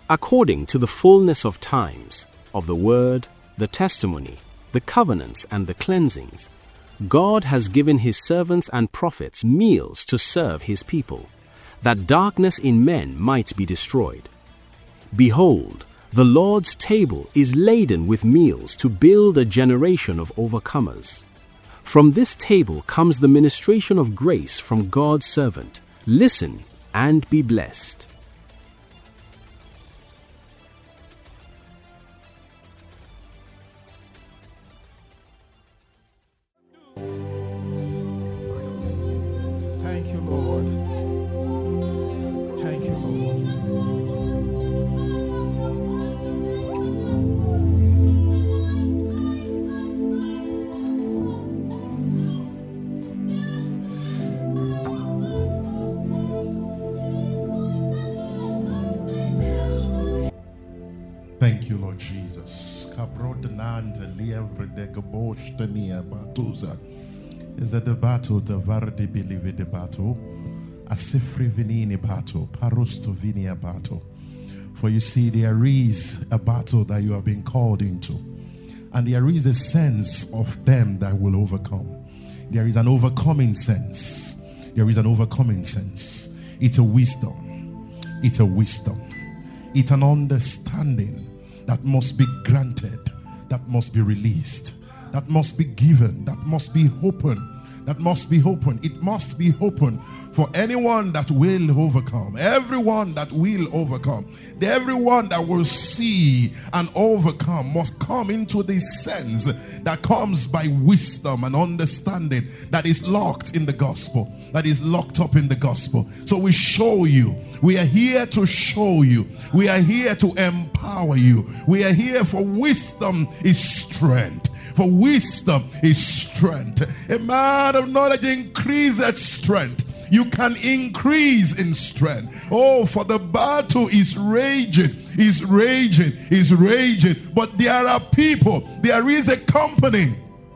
according to the fullness of times, of the word, the testimony, the covenants and the cleansings, God has given his servants and prophets meals to serve his people, that darkness in men might be destroyed. Behold, the Lord's table is laden with meals to build a generation of overcomers. From this table comes the ministration of grace from God's servant. Listen and be blessed. Thank you, Lord. Thank you, Lord. Thank you, Lord Jesus. Is a debato the vardi believe debato, a sifri vinini battle, parusto vinia battle. For you see, there is a battle that you have been called into, and there is a sense of them that will overcome. There is an overcoming sense. There is an overcoming sense. It's a wisdom. It's a wisdom. It's an understanding that must be granted, that must be released, that must be given, that must be open, that must be open. It must be open for anyone that will overcome, everyone that will overcome, everyone that will see and overcome must come into this sense that comes by wisdom and understanding that is locked in the gospel, that is locked up in the gospel. So we show you. We are here to show you. We are here to empower you. We are here for wisdom is strength. For wisdom is strength. A man of knowledge increases strength. You can increase in strength. Oh, for the battle is raging, is raging, is raging. But there are people, there is a company.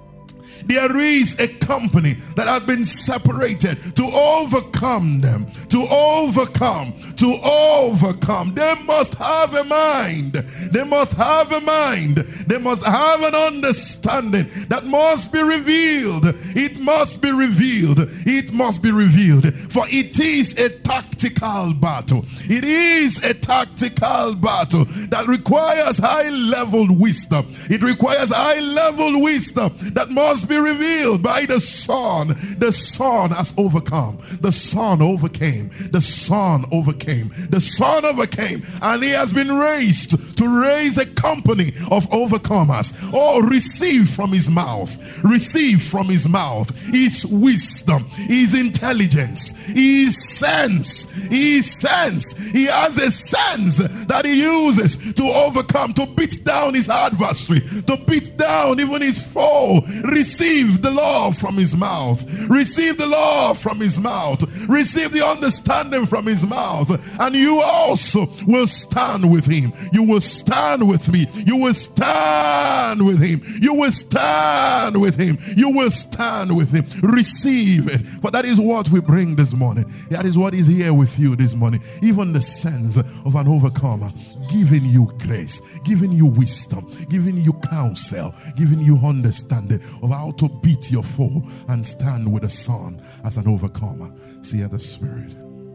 There is a company that has been separated to overcome them, to overcome, to overcome. They must have a mind. They must have a mind. They must have an understanding that must be revealed. It must be revealed. It must be revealed. For it is a tactical battle. It is a tactical battle that requires high-level wisdom. It requires high-level wisdom that must be revealed by the Son. The Son has overcome. The Son overcame. The Son overcame. The Son overcame, and he has been raised to raise a company of overcomers. Oh, receive from his mouth. Receive from his mouth his wisdom, his intelligence, his sense. His sense. He has a sense that he uses to overcome, to beat down his adversary, to beat down even his foe. Receive the law from his mouth. Receive the law from his mouth. Receive the understanding from his mouth. And you also will stand with him. You will stand with me. You will stand with him. You will stand with him. You will stand with him. Receive it. For that is what we bring this morning. That is what is here with you this morning. Even the sense of an overcomer. Giving you grace. Giving you wisdom. Giving you counsel. Giving you understanding of how to beat your foe and stand with the Son as an overcomer. See the Spirit.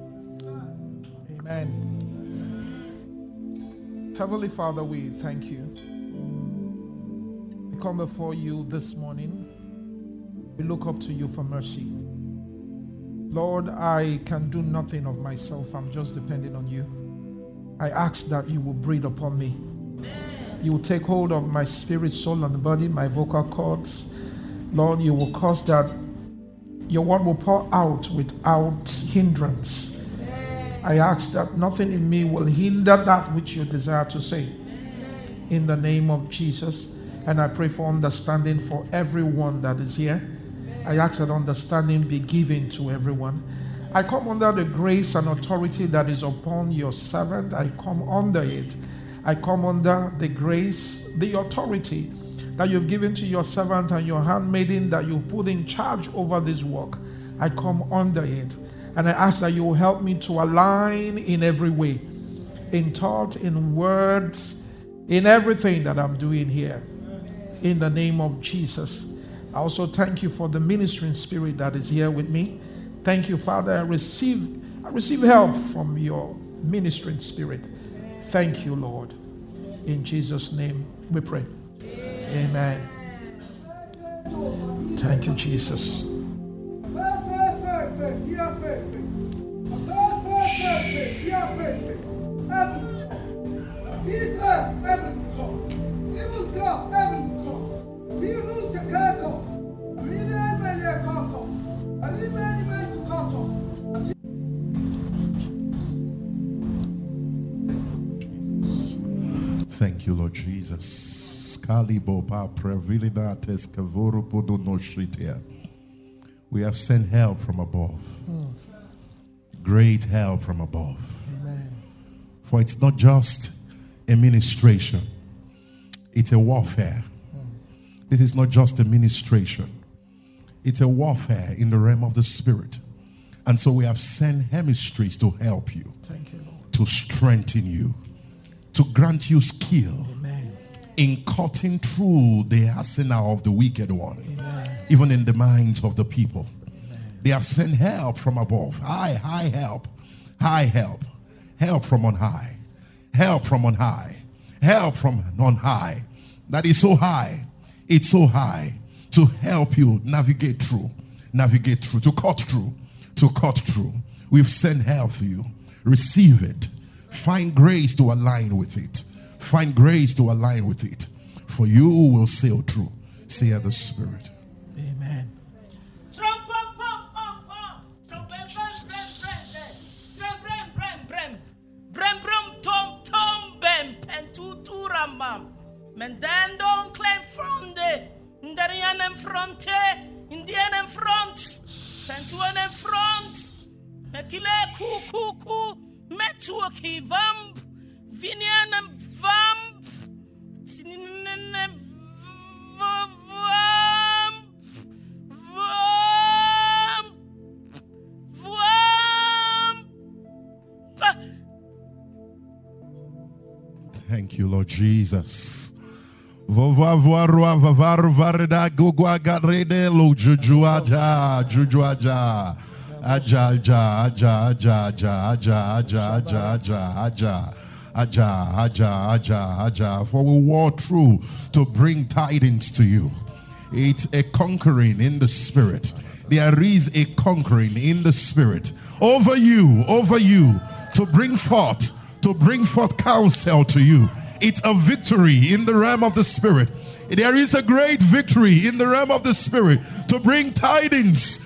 Amen. Heavenly Father, we thank you. We come before you this morning. We look up to you for mercy. Lord, I can do nothing of myself. I'm just depending on you. I ask that you will breathe upon me. You will take hold of my spirit, soul, and body, my vocal cords. Lord, you will cause that your word will pour out without hindrance. I ask that nothing in me will hinder that which you desire to say. In the name of Jesus. And I pray for understanding for everyone that is here. I ask that understanding be given to everyone. I come under the grace and authority that is upon your servant. I come under it. I come under the grace, the authority that you've given to your servant and your handmaiden that you've put in charge over this work. I come under it. And I ask that you will help me to align in every way. in thought, in words, in everything that I'm doing here. In the name of Jesus. I also thank you for the ministering spirit that is here with me. Thank you, Father. I receive help from your ministering spirit. Thank you, Lord. In Jesus' name we pray. Amen. Thank you, Jesus. Thank you, Lord Jesus. We have sent help from above. Great help from above. Amen. For it's not just a ministration, it's a warfare. This is not just a ministration, it's a warfare in the realm of the spirit. And so we have sent hemispheres to help you. Thank you, Lord. To strengthen you, to grant you skill. Amen. In cutting through the arsenal of the wicked one. Amen. Even in the minds of the people. Amen. They have sent help from above. High help. High help. Help from on high. Help from on high. Help from on high. That is so high. It's so high to help you navigate through, to cut through. We've sent help to you. Receive it. Find grace to align with it. Find grace to align with it. For you will sail through. Say the Spirit. Amen. Mendendo claim from the Indian in front, Indian in front, Pentuan in front, Mekile kuku, Metuaki vamp, Vinian and vamp, Thank you, Lord Jesus. For we war through to bring tidings to you. It's a conquering in the spirit. There is a conquering in the spirit over you, to bring forth counsel to you. It's a victory in the realm of the spirit. There is a great victory in the realm of the spirit to bring tidings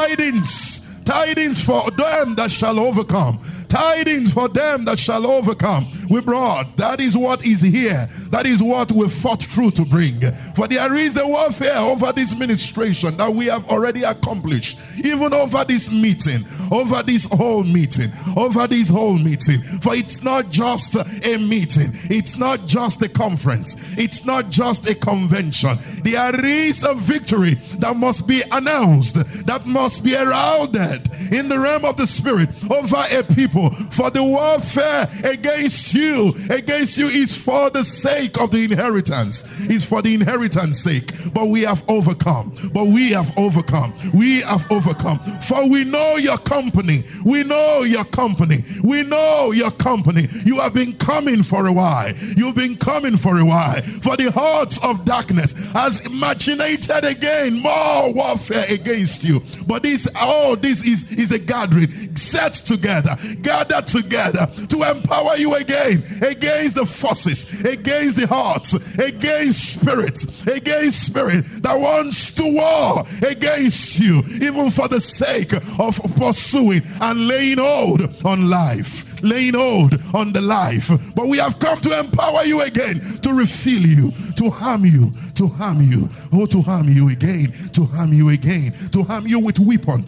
for them that shall overcome. Tidings for them that shall overcome. We brought. That is what is here. That is what we fought through to bring. For there is a warfare over this ministration that we have already accomplished. Even over this meeting. Over this whole meeting. For it's not just a meeting. It's not just a conference. It's not just a convention. There is a victory that must be announced. That must be heralded in the realm of the spirit over a people. For the warfare against you is for the sake of the inheritance. It's for the inheritance sake. But we have overcome. For we know your company. You have been coming for a while. For the hearts of darkness has machinated again more warfare against you. But this is a gathering gathered together to empower you again against the forces, against the hearts, against spirit that wants to war against you, even for the sake of pursuing and laying hold on life, laying hold on the life. But we have come to empower you again, to refill you, to harm you again, to harm you with weapon.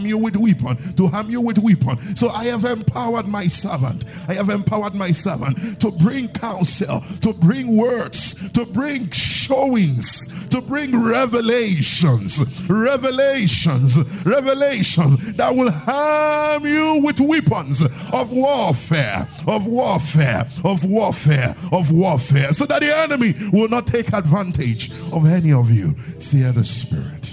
So I have empowered my servant to bring counsel, to bring words, to bring showings, to bring revelations that will harm you with weapons of war warfare, of warfare, of warfare, of warfare, so that the enemy will not take advantage of any of you. Fear the Spirit.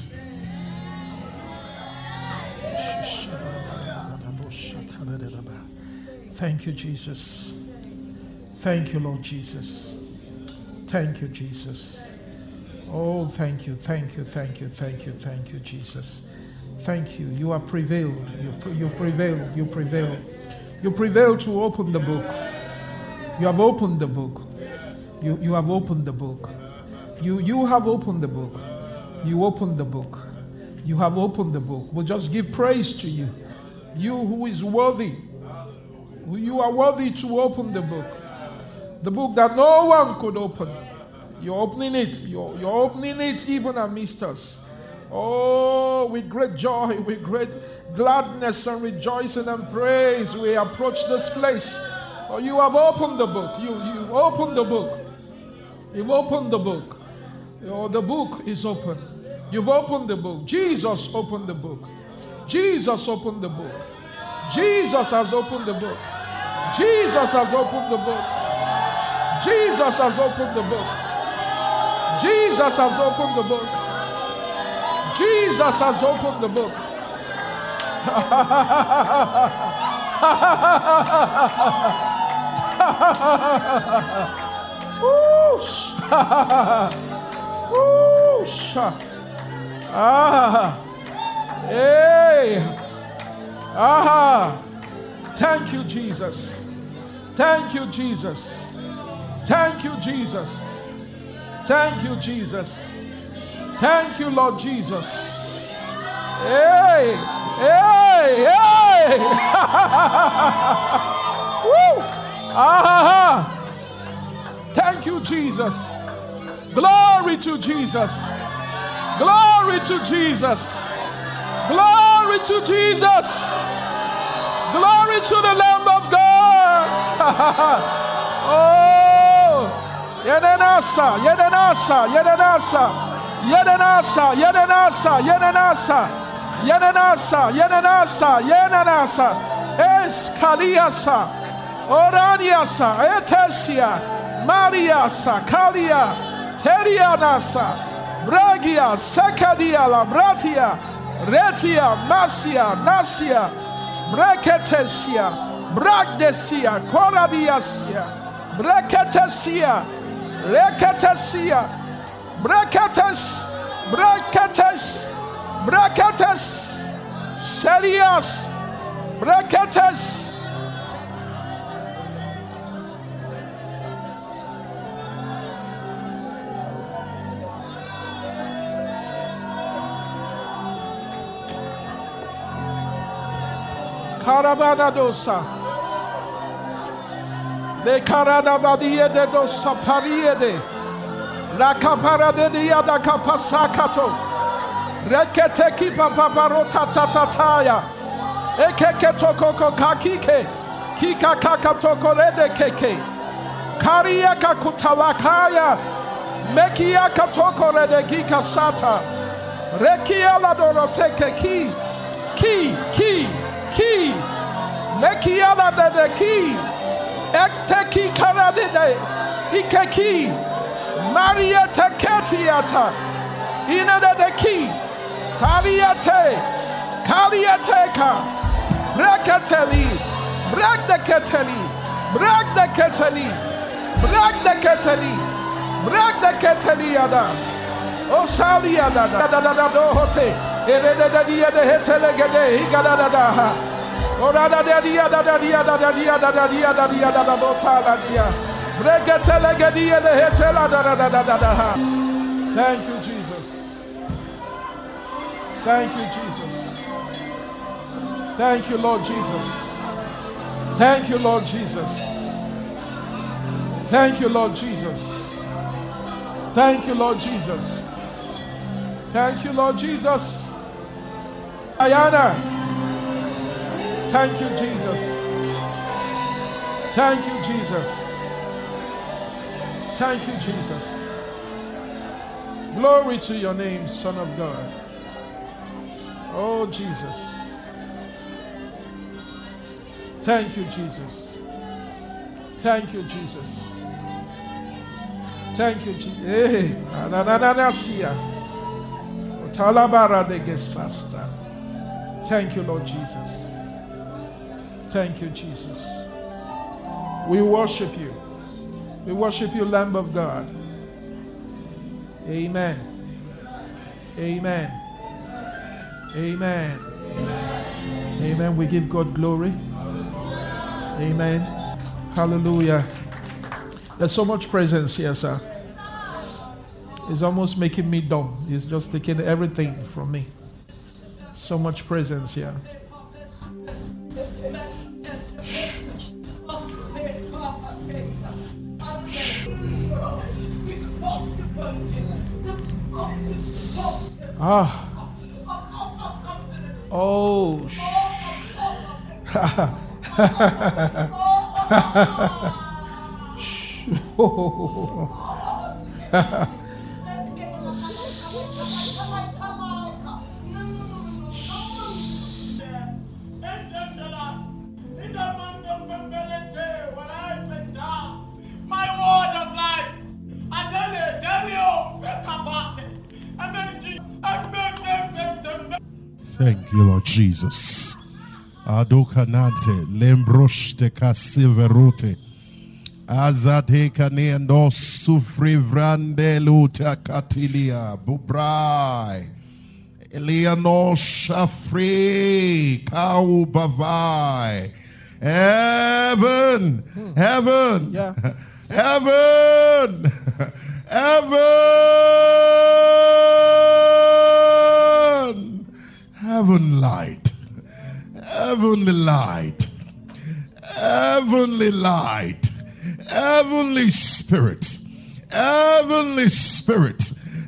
Thank you, Jesus. Thank you, Lord Jesus. Thank you, Jesus. Oh, thank you, thank you, thank you, thank you, thank you, Jesus. Thank you. You have prevailed. You've prevailed. You prevailed. You prevailed to open the book. You have opened the book. You have opened the book. You have opened the book. You opened the book. You have opened the book. We'll just give praise to you. You who is worthy. You are worthy to open the book. The book that no one could open. You're opening it. You're opening it even amidst us. Oh, with great joy, with great gladness and rejoicing and praise, we approach this place. Oh, you have opened the book. You've opened the book. You've opened the book. Oh, the book is open. You've opened the book. Jesus opened the book. Jesus opened the book. Jesus has opened the book. Jesus has opened the book. Jesus has opened the book. Jesus has opened the book. Jesus has opened the book. Thank you, Jesus. Thank you, Jesus. Thank you, Jesus. Thank you, Jesus. Thank you, Lord Jesus. Hey, hey, hey. Woo. Thank you, Jesus. Glory to Jesus. Glory to Jesus. Glory to Jesus. Glory to the Lamb of God. Oh, Yedenasa, Yedenasa, Yedenasa, Yedenasa, Yedenasa, Yedenasa, Yedenasa, Yedenasa, Yedenasa, Eskaliasa, Oraniasa, Etesia, Mariasa, Kalia, Terianasa, Bragia, Sekadia, Labratia, Retia, Masia, Nasia, Breketesia, Bragdesia, Koradiasia, Breketesia, Reketesia, Breketes, Breketes, Breketes, Serias, Breketes. Caravana dosa. De carada badia de dosa pariede. La capara de dia da capasacato. Reketeki paparota tatataya. Ekeke toko kakike. Kika kakatoko rede keke. Karia kakutalakaya. Mekia katoko rede kika sata. Rekia la doroteke ki. Ki. Mekiala de ki. Ekteki karadide. Ikeki. Maria teketiata. Ina de ki. Kaliateka. Brekateli. Brekdeketeli. Ada. Osalia da dohote. Erede dia de hetelegede. Higadada. Orada dia da botala dia. Brekatelegedia de hetela da. Thank you, Jesus. Thank you, Jesus. Thank you, Lord Jesus. Thank you, Lord Jesus. Thank you, Lord Jesus. Thank you, Lord Jesus. Thank you, Lord Jesus. Ayana. Thank you, Jesus. Thank you, Jesus. Thank you, Jesus. Glory to your name, Son of God. Oh, Jesus. Thank you, Jesus. Thank you, Jesus. Thank you, Jesus. Hey, thank you, Lord Jesus. Thank you, Jesus. We worship you. We worship you, Lamb of God. Amen. Amen. Amen. Amen. We give God glory. Amen. Hallelujah. There's so much presence here, sir. It's almost making me dumb. It's just taking everything from me. So much presence here. Ah. Oh. My word of life, I tell you, Thank you, Lord Jesus. Adokanante, lembroste casiverote. Azade canendo sufrivrande luta catilia, bubrai. Eliano shafri, kau bavai. Heaven, heaven, Yeah. heaven, heaven, heaven light, heavenly light, heavenly light, heavenly spirit, heavenly spirit,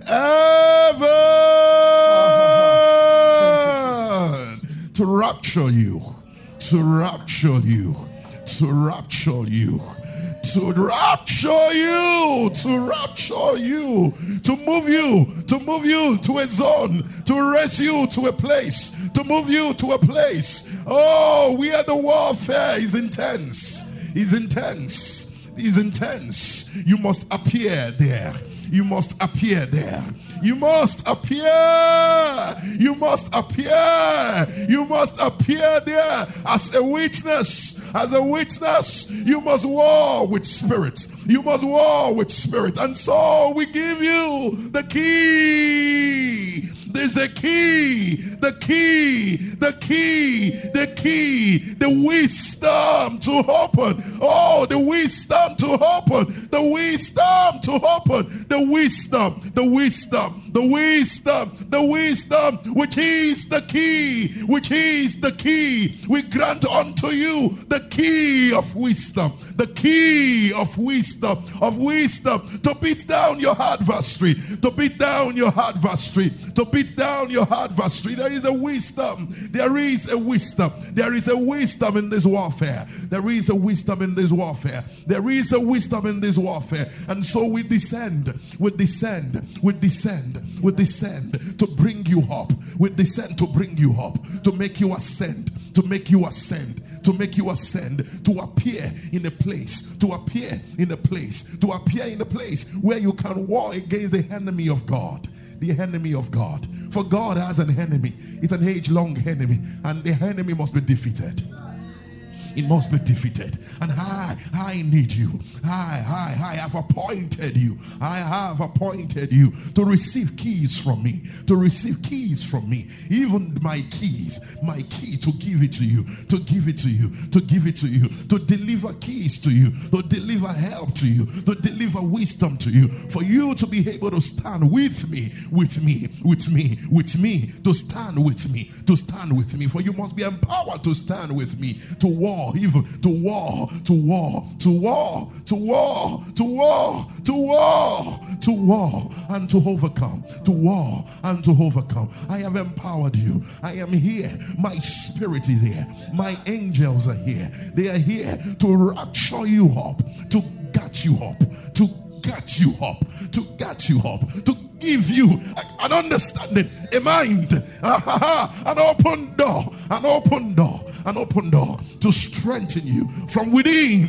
heaven to rapture you, to rapture you, to rapture you, to rapture you, to rapture you, to move you to a zone, to raise you to a place, to move you to a place. Oh, where the warfare is intense, is intense, is intense. You must appear there. You must appear there. You must appear. You must appear. You must appear there as a witness. As a witness, you must war with spirits. You must war with spirit. And so we give you the key. There's a key, the key, the key, the key, the wisdom to open. Oh, the wisdom to open, the wisdom to open, the wisdom, the wisdom, the wisdom, the wisdom, which is the key, which is the key. We grant unto you the key of wisdom, the key of wisdom, to beat down your adversary, to beat down your adversary, to beat down your adversary. There is a wisdom, there is a wisdom, there is a wisdom in this warfare, there is a wisdom in this warfare, there is a wisdom in this warfare. And so we descend, we descend, we descend, we descend to bring you up, we descend to bring you up, to make you ascend, to make you ascend, to make you ascend, to appear in a place, to appear in a place, to appear in a place where you can war against the enemy of God. The enemy of God. For God has an enemy. It's an age-long enemy, and the enemy must be defeated. It must be defeated. And I need you. I have appointed you. I have appointed you to receive keys from me. To receive keys from me. Even my key to give it to you. To give it to you. To give it to you. To deliver keys to you. To deliver help to you. To deliver wisdom to you. For you to be able to stand with me. With me. With me. With me. To stand with me. To stand with me. For you must be empowered to stand with me. To war. Even to war, to war, to war, to war, to war, to war, to war, and to overcome, to war and to overcome. I have empowered you. I am here. My spirit is here. My angels are here. They are here to rapture you up, to get you up, to get you up, to get you up, to give you an understanding, a mind, an open door, an open door, an open door to strengthen you from within,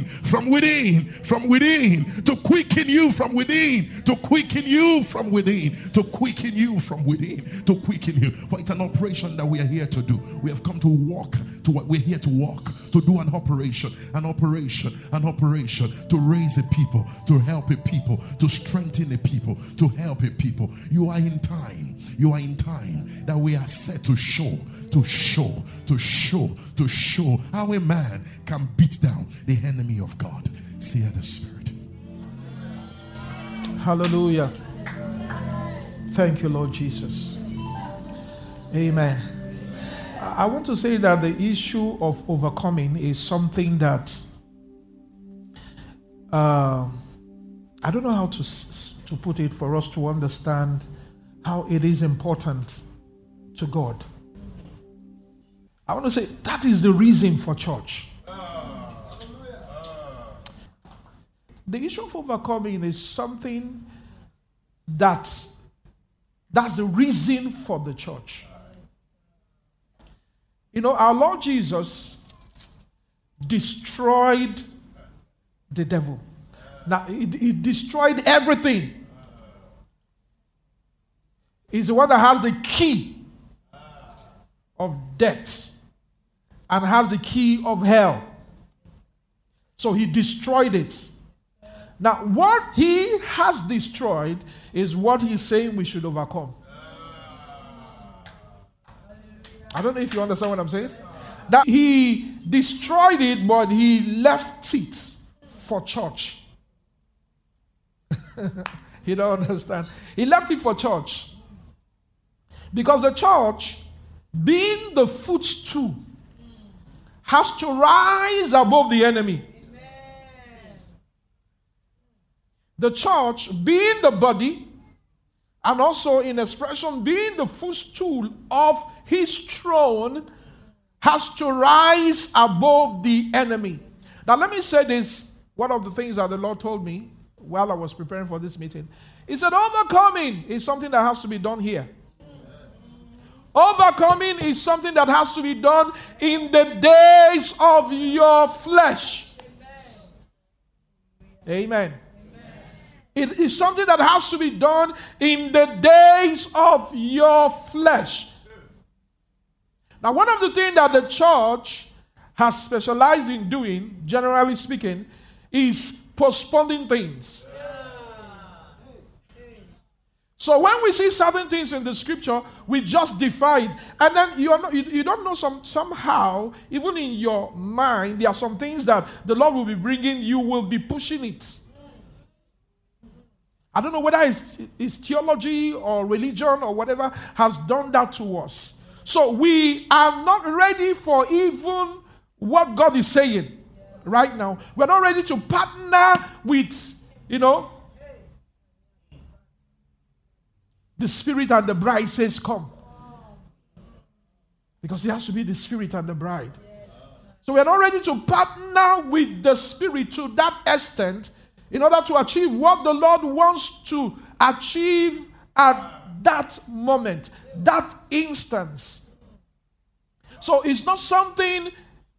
to quicken you from within, to quicken you from within, to quicken you from within, to quicken you. For it's an operation that we are here to do. We have come to walk to what we're here to walk, to do an operation, to raise a people, to help a people, to strengthen a people, to help a people. You are in time that we are set to show how a man can beat down the enemy of God. See the Spirit. Hallelujah. Thank you, Lord Jesus. Amen. I want to say that the issue of overcoming is something that I don't know how to put it for us to understand how it is important to God. I want to say that is the reason for church. The issue of overcoming is something that's the reason for the church. You know, our Lord Jesus destroyed the devil. Now, he destroyed everything. He's the one that has the key of death and has the key of hell. So he destroyed it. Now, what he has destroyed is what he's saying we should overcome. I don't know if you understand what I'm saying. That he destroyed it, but he left it for church. You don't understand? He left it for church. Because the church, being the footstool, has to rise above the enemy. The church, being the body, and also in expression, being the footstool of his throne, has to rise above the enemy. Now, let me say this. One of the things that the Lord told me while I was preparing for this meeting, he said, overcoming is something that has to be done here. Overcoming is something that has to be done in the days of your flesh. Amen. It is something that has to be done in the days of your flesh. Now, one of the things that the church has specialized in doing, generally speaking, is postponing things. So when we see certain things in the scripture, we just defy it. And then you don't know somehow, even in your mind, there are some things that the Lord will be bringing, you will be pushing it. I don't know whether it's theology or religion or whatever has done that to us. So we are not ready for even what God is saying right now. We're not ready to partner with, the Spirit and the bride says, come. Because it has to be the Spirit and the bride. So we're not ready to partner with the Spirit to that extent in order to achieve what the Lord wants to achieve at that moment, that instance. So it's not something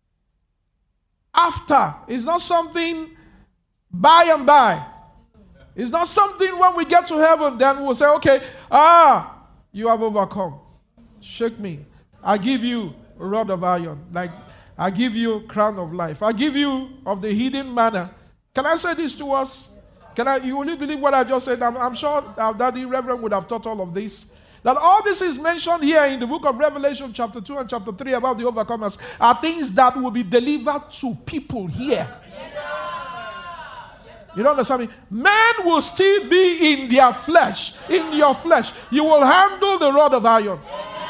after. It's not something by and by. It's not something when we get to heaven, then we'll say, okay, you have overcome. Shake me. I give you a rod of iron. Like, I give you crown of life. I give you of the hidden manna. Can I say this to us? You will believe what I just said? I'm sure our daddy Reverend would have taught all of this. That all this is mentioned here in the book of Revelation chapter 2 and chapter 3 about the overcomers are things that will be delivered to people here. You don't understand me? Men will still be in their flesh, in your flesh. You will handle the rod of iron.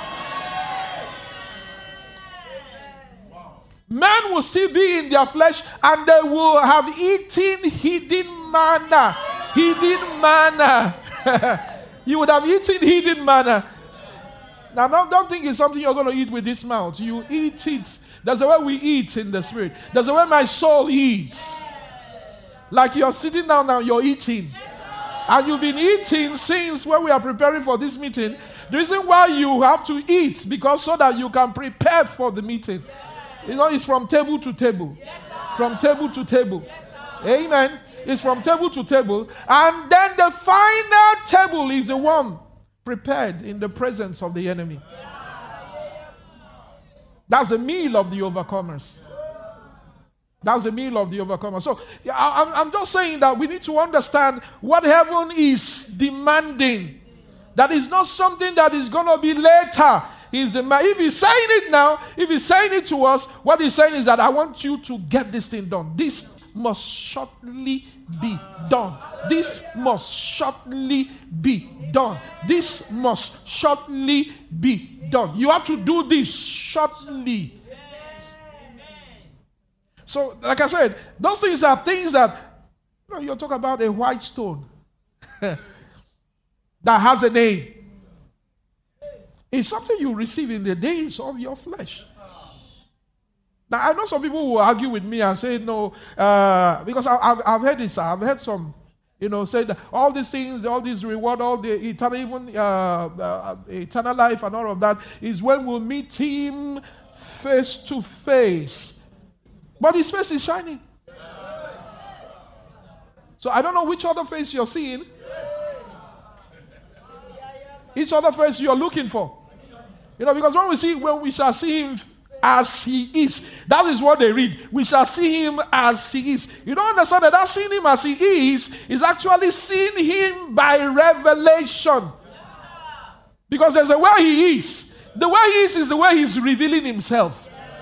Men will still be in their flesh and they will have eaten hidden manna. Hidden manna. You would have eaten hidden manna. Now, don't think it's something you're going to eat with this mouth. You eat it. That's the way we eat in the spirit. That's the way my soul eats. Like you're sitting down now, you're eating. And you've been eating since when we are preparing for this meeting. The reason why you have to eat, because so that you can prepare for the meeting. You know, it's from table to table. From table to table. Amen. It's from table to table. And then the final table is the one prepared in the presence of the enemy. That's the meal of the overcomers. That's the meal of the overcomers. So I'm just saying that we need to understand what heaven is demanding. That is not something that is going to be later. If he's saying it now, if he's saying it to us, what he's saying is that I want you to get this thing done. This must shortly be done. This must shortly be done. This must shortly be done. You have to do this shortly. So, like I said, those things are things that, you're talking about a white stone that has a name. It's something you receive in the days of your flesh. Now, I know some people will argue with me and say, no, because I've heard this. I've heard some, say that all these things, all this reward, all the eternal, even eternal life and all of that is when we'll meet him face to face. But his face is shining. So I don't know which other face you're seeing. Each other face you're looking for. Because when we shall see him as he is, that is what they read. We shall see him as he is. You don't understand that seeing him as he is actually seeing him by revelation. Because there's a way he is. The way he is the way he's revealing himself.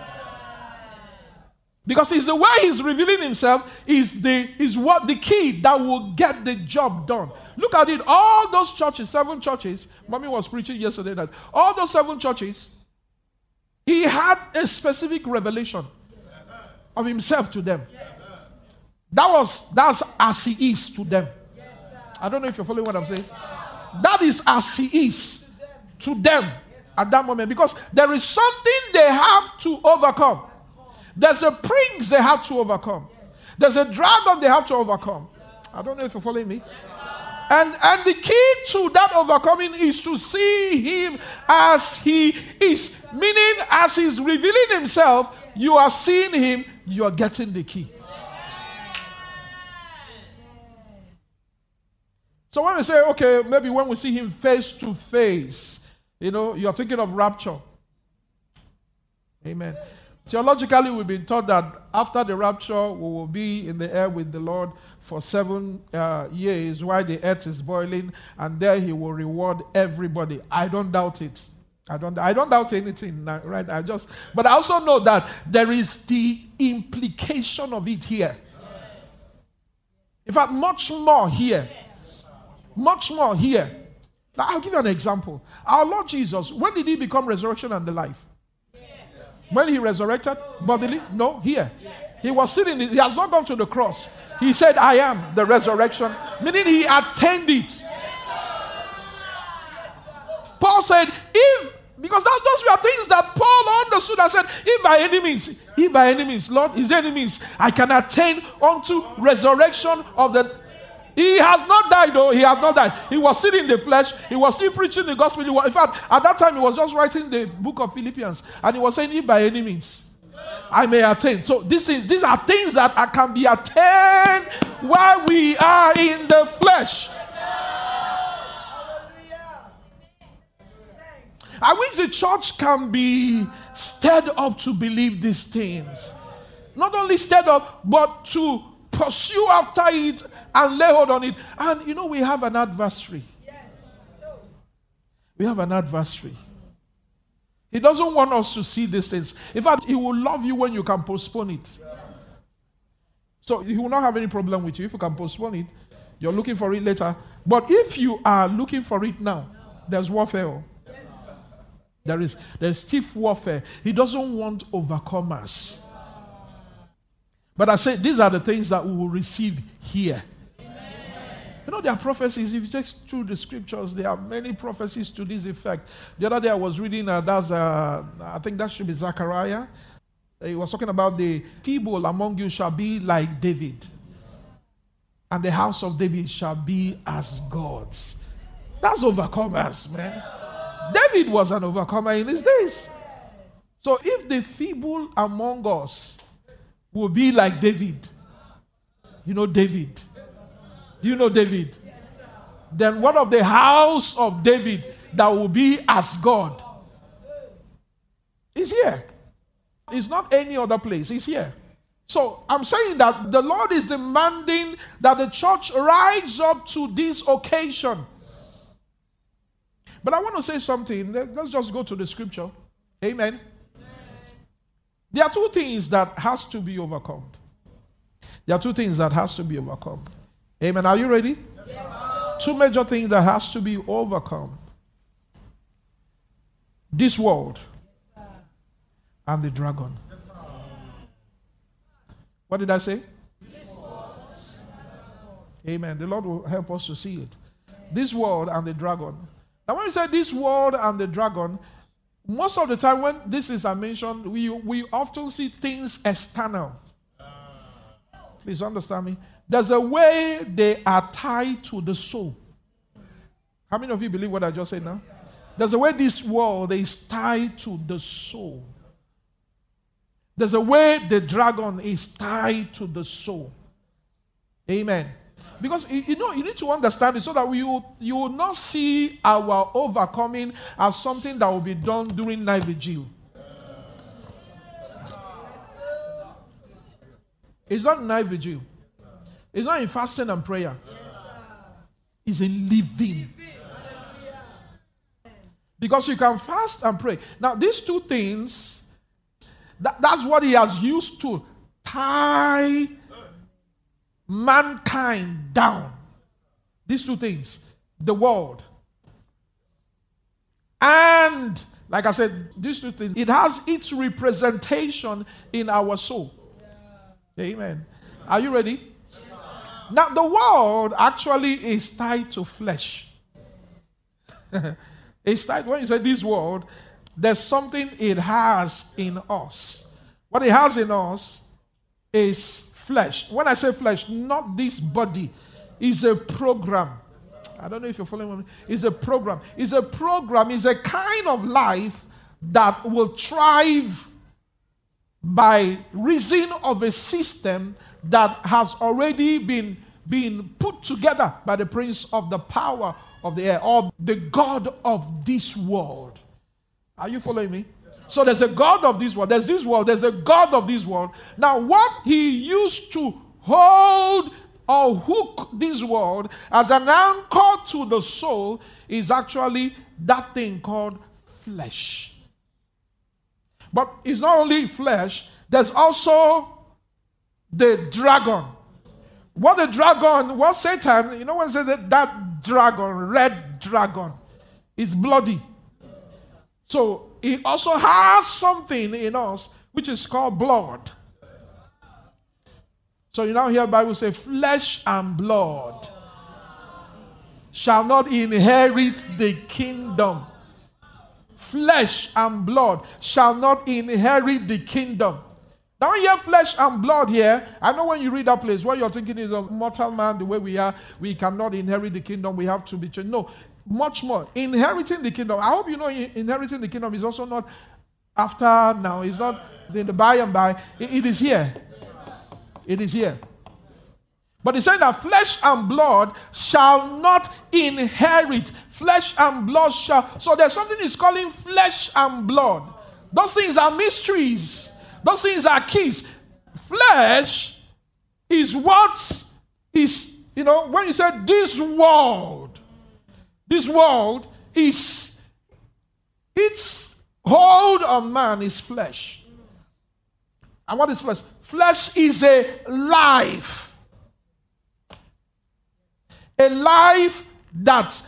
Because it's the way he's revealing himself is what the key that will get the job done. Look at it. All those churches, 7 churches, Mommy was preaching yesterday that all those 7 churches, he had a specific revelation of himself to them. That's as he is to them. I don't know if you're following what I'm saying. That is as he is to them at that moment. Because there is something they have to overcome. There's a prince they have to overcome. There's a dragon they have to overcome. I don't know if you're following me. And the key to that overcoming is to see him as he is. Meaning, as he's revealing himself, you are seeing him, you are getting the key. So when we say, okay, maybe when we see him face to face, you're thinking of rapture. Amen. Theologically, we've been taught that after the rapture, we will be in the air with the Lord for 7 years while the earth is boiling, and there he will reward everybody. I don't doubt it. I don't doubt anything, right? But I also know that there is the implication of it here. In fact, much more here. Much more here. Now, I'll give you an example. Our Lord Jesus, when did he become resurrection and the life? When he resurrected bodily? No, here. He was sitting, he has not gone to the cross. He said, I am the resurrection, meaning he attained it. Paul said, because those were things that Paul understood and said, if by any means, Lord, his enemies, I can attain unto resurrection of the... He has not died, though. He has not died. He was still in the flesh. He was still preaching the gospel. In fact, at that time, he was just writing the book of Philippians. And he was saying, if by any means, I may attain. So these are things that can be attained while we are in the flesh. I wish the church can be stirred up to believe these things. Not only stirred up, but to pursue after it and lay hold on it. And we have an adversary. We have an adversary. He doesn't want us to see these things. In fact, he will love you when you can postpone it. So he will not have any problem with you if you can postpone it. You're looking for it later. But if you are looking for it now, there's warfare. There's stiff warfare. He doesn't want overcomers. But I say these are the things that we will receive here. There are prophecies. If you check through the scriptures, there are many prophecies to this effect. The other day I was reading, I think that should be Zechariah. He was talking about the feeble among you shall be like David. And the house of David shall be as gods. That's overcomers, man. David was an overcomer in his days. So if the feeble among us will be like David, you know David. Do you know David? Then what of the house of David that will be as God? It's here. It's not any other place. It's here. So I'm saying that the Lord is demanding that the church rise up to this occasion. But I want to say something. Let's just go to the scripture. Amen. There are two things that has to be overcome. There are two things that has to be overcome. Amen. Are you ready? Yes. Two major things that has to be overcome. This world and the dragon. What did I say? Amen. The Lord will help us to see it. This world and the dragon. Now when we say this world and the dragon, most of the time when this is mentioned, we often see things external. Please understand me. There's a way they are tied to the soul. How many of you believe what I just said now? There's a way this world is tied to the soul. There's a way the dragon is tied to the soul. Amen. Because you need to understand it so that you will not see our overcoming as something that will be done during night vigil. It's not night vigil. It's not in fasting and prayer. It's in living. Because you can fast and pray. Now, these two things, that's what he has used to tie mankind down. These two things, the world. And, like I said, these two things, it has its representation in our soul. Amen. Are you ready? Now, the world actually is tied to flesh. It's tied, when you say this world, there's something it has in us. What it has in us is flesh. When I say flesh, not this body. It's a program. I don't know if you're following me. It's a program. It's a program. It's a kind of life that will thrive by reason of a system that has already been put together by the prince of the power of the air, or the God of this world. Are you following me? So there's a God of this world. There's this world. There's a God of this world. Now, what he used to hold or hook this world as an anchor to the soul is actually that thing called flesh. But it's not only flesh, there's also the dragon. What Satan, when it says that dragon, red dragon, is bloody. So it also has something in us which is called blood. So you now hear the Bible say, flesh and blood shall not inherit the kingdom. Flesh and blood shall not inherit the kingdom. Now when you hear flesh and blood here, I know when you read that place, what you're thinking is a mortal man, the way we are, we cannot inherit the kingdom, we have to be changed. No, much more. Inheriting the kingdom. I hope you know inheriting the kingdom is also not after now. It's not in the by and by. It is here. It is here. But he said that flesh and blood shall not inherit. Flesh and blood shall. So there's something he's calling flesh and blood. Those things are mysteries. Those things are keys. Flesh is what is, when you say this world is, its hold on man is flesh. And what is flesh? Flesh is a life. A life that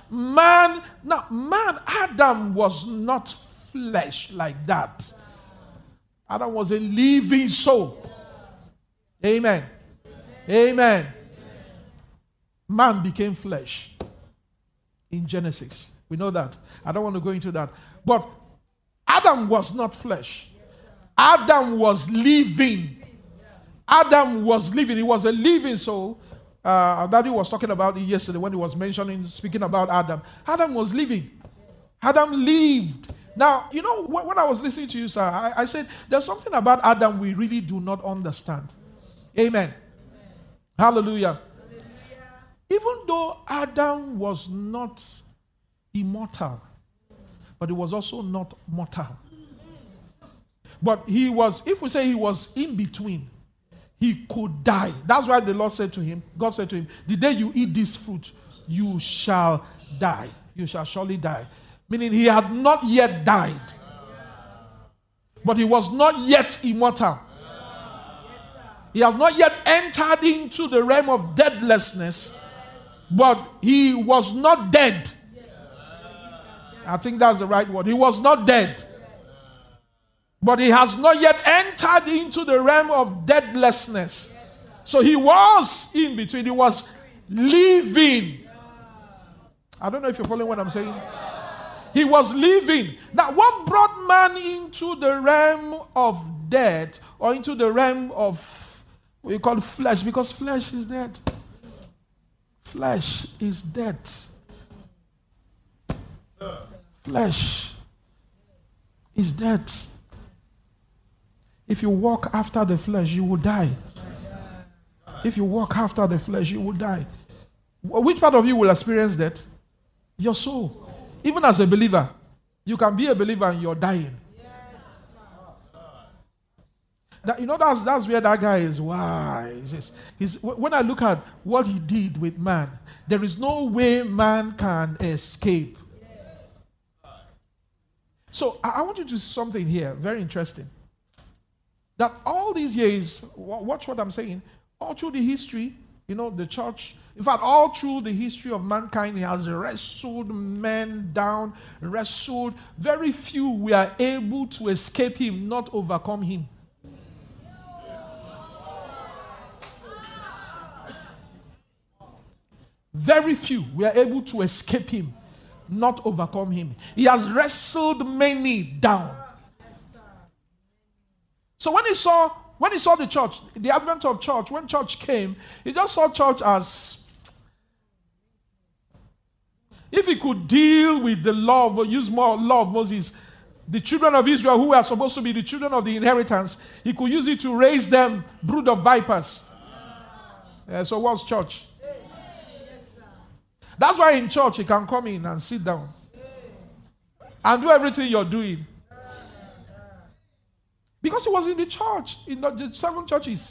Adam was not flesh like that. Adam was a living soul. Amen. Amen. Man became flesh in Genesis. We know that. I don't want to go into that. But Adam was not flesh. Adam was living. Adam was living. He was a living soul. Daddy was talking about it yesterday when he was speaking about Adam. Adam was living. Adam lived. Now, you know, when I was listening to you, sir, I said there's something about Adam we really do not understand. Amen. Hallelujah. Even though Adam was not immortal, but he was also not mortal. But he was, if we say he was in between, he could die. That's why the Lord said to him, God said to him, the day you eat this fruit, you shall die. You shall surely die. Meaning he had not yet died. But he was not yet immortal. He had not yet entered into the realm of deathlessness, but he was not dead. I think that's the right word. He was not dead. But he has not yet entered into the realm of deathlessness. So he was in between. He was living. I don't know if you're following what I'm saying. He was living. Now, what brought man into the realm of death, or into the realm of what you call flesh? Because flesh is dead. Flesh is dead. Flesh is dead. If you walk after the flesh, you will die. If you walk after the flesh, you will die. Which part of you will experience that? Your soul. Even as a believer, you can be a believer and you're dying. That, you know, that's where that guy is. Why? When I look at what he did with man, there is no way man can escape. So I want you to see something here, very interesting. That all these years, watch what I'm saying, all through the history, you know, the church, in fact, all through the history of mankind, he has wrestled men down, wrestled. Very few were able to escape him, not overcome him. Very few were able to escape him, not overcome him. He has wrestled many down. So when he saw the church, the advent of church, when church came, he just saw church as, if he could deal with the law, but use more law of Moses, the children of Israel who were supposed to be the children of the inheritance, he could use it to raise them brood of vipers. So what's church? That's why in church you can come in and sit down and do everything you're doing. Because he was in the church, in the 7 churches.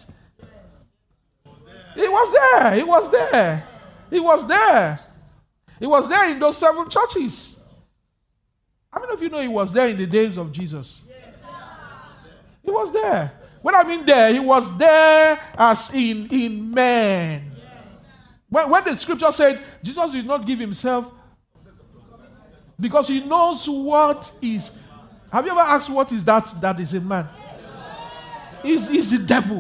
He was there. He was there. He was there. He was there in those 7 churches. How many of you know he was there in the days of Jesus? He was there. When I mean there, he was there as in men. When the scripture said Jesus did not give himself because he knows what is. Have you ever asked what is that is a man? Is the devil.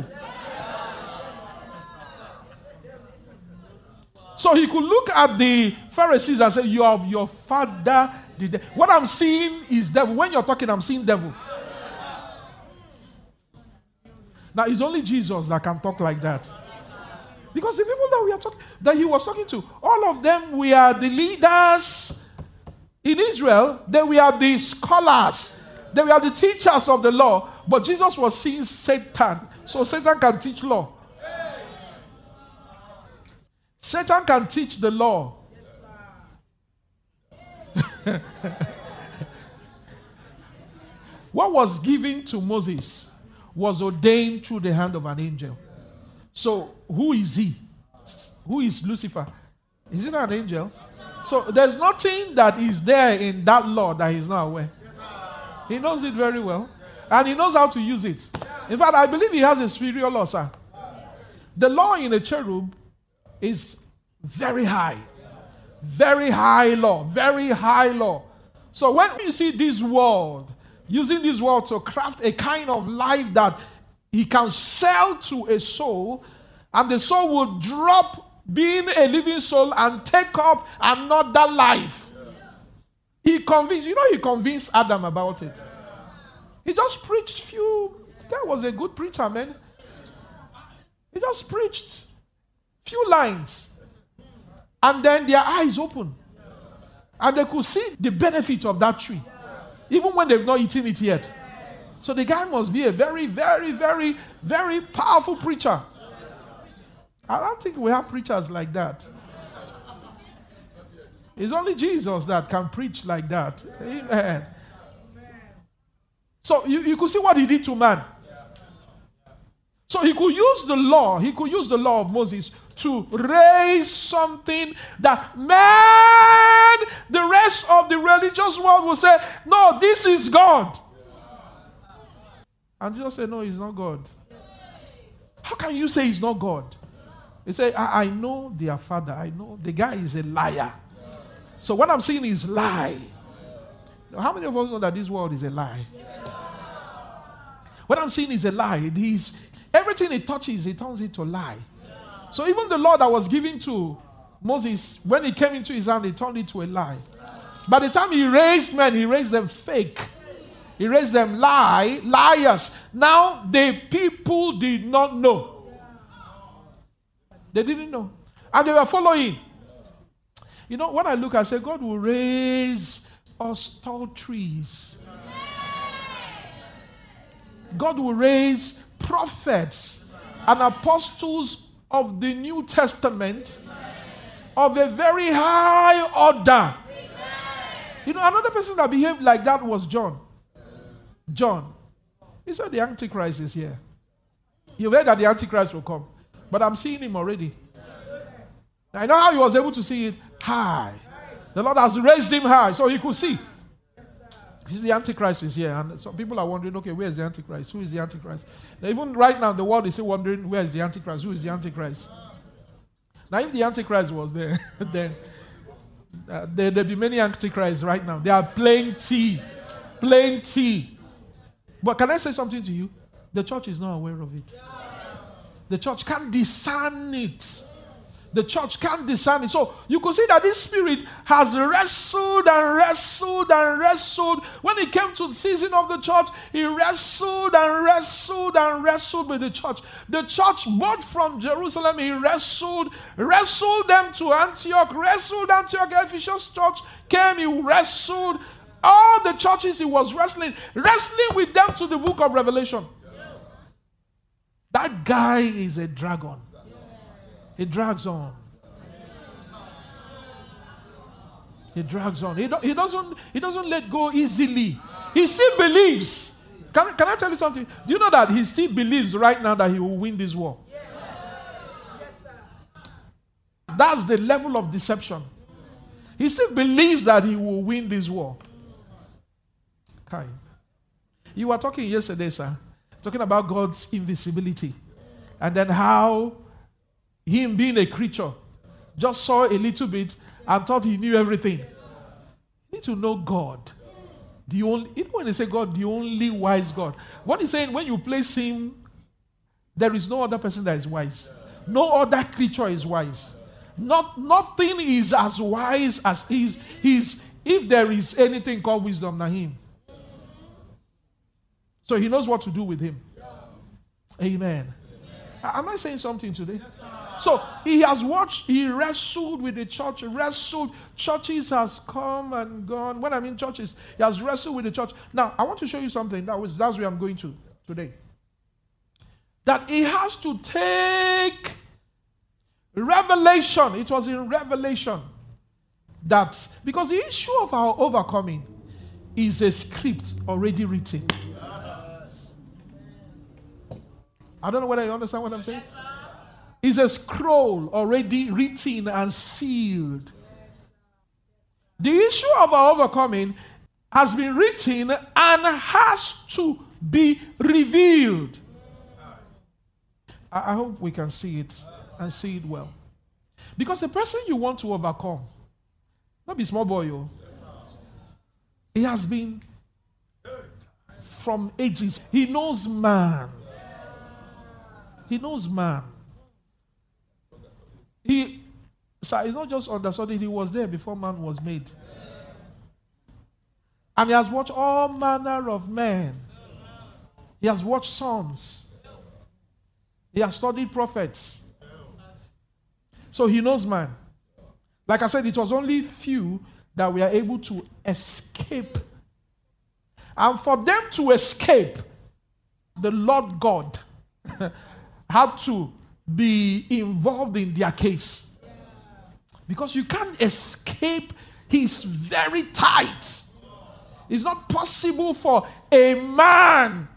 So he could look at the Pharisees and say, you have your father. What I'm seeing is devil. When you're talking, I'm seeing devil. Now, it's only Jesus that can talk like that. Because the people that he was talking to, all of them were the leaders in Israel. They were the scholars. They were the teachers of the law. But Jesus was seeing Satan. So Satan can teach law. Satan can teach the law. What was given to Moses was ordained through the hand of an angel. So who is he? Who is Lucifer? Is he not an angel? So there's nothing that is there in that law that he's not aware. He knows it very well. And he knows how to use it. In fact, I believe he has a superior law, sir. The law in a cherub is very high. Very high law. Very high law. So when you see this world, using this world to craft a kind of life that he can sell to a soul, and the soul will drop being a living soul and take up another life. He convinced Adam about it. He just preached that was a good preacher, man. He just preached few lines. And then their eyes opened. And they could see the benefit of that tree. Even when they've not eaten it yet. So the guy must be a very, very, very, very powerful preacher. I don't think we have preachers like that. It's only Jesus that can preach like that. Amen. So you could see what he did to man. So he could use the law. He could use the law of Moses to raise something that man, the rest of the religious world will say, no, this is God. And Jesus said, no, he's not God. How can you say he's not God? He said, I know their father. I know the guy is a liar. So what I'm saying is lie. How many of us know that this world is a lie? What I'm saying is a lie. Everything he touches, he turns it to lie. So even the law that was given to Moses, when it came into his hand, he turned it to a lie. By the time he raised men, he raised them fake. He raised them liars. Now the people did not know. They didn't know. And they were following. You know, when I look, I say, God will raise us tall trees. God will raise prophets and apostles of the New Testament of a very high order. You know, another person that behaved like that was John. John. He said the Antichrist is here. You've heard that the Antichrist will come. But I'm seeing him already. I know how he was able to see it high. The Lord has raised him high so he could see. The Antichrist is here. And some people are wondering, okay, where is the Antichrist? Who is the Antichrist? Now, even right now, the world is still wondering, where is the Antichrist? Who is the Antichrist? Now, if the Antichrist was there, then there'd be many Antichrists right now. There are plenty. Plenty. But can I say something to you? The church is not aware of it. The church can't discern it. The church can't discern it. So you could see that this spirit has wrestled and wrestled and wrestled. When it came to the season of the church, he wrestled and wrestled and wrestled with the church. The church, both from Jerusalem, he wrestled them to Antioch, wrestled Antioch, Ephesus church came, he wrestled. All the churches he was wrestling with them to the book of Revelation. That guy is a dragon. He drags on. He drags on. He doesn't let go easily. He still believes. Can I tell you something? Do you know that he still believes right now that he will win this war? That's the level of deception. He still believes that he will win this war. Okay. You were talking yesterday, sir, talking about God's invisibility. And then how him being a creature just saw a little bit and thought he knew everything. You need to know God. Even when they say God, the only wise God. What he's saying, when you place him, there is no other person that is wise. No other creature is wise. Nothing is as wise as he's. If there is anything called wisdom, not him. So he knows what to do with him. Amen. Am I saying something today? Yes, so he wrestled with the church, churches has come and gone. When I mean churches, he has wrestled with the church. Now, I want to show you something. That's where I'm going to today. That he has to take revelation. It was in Revelation that, because the issue of our overcoming is a script already written. I don't know whether you understand what I'm saying. It's a scroll already written and sealed. The issue of our overcoming has been written and has to be revealed. I hope we can see it and see it well. Because the person you want to overcome, not be small boy, he has been from ages. He knows man. He knows man. It's not just understood it, he was there before man was made. And he has watched all manner of men. He has watched sons. He has studied prophets. So he knows man. Like I said, it was only few that were able to escape And for them to escape, the Lord God had to be involved in their case. Because you can't escape his very tight. It's not possible for a man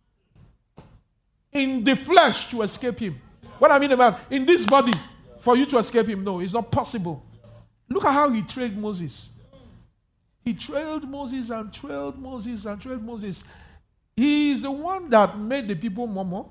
in the flesh to escape him. What I mean about in this body, for you to escape him, no, it's not possible. Look at how he trailed Moses. He trailed Moses and trailed Moses and trailed Moses. He is the one that made the people murmur.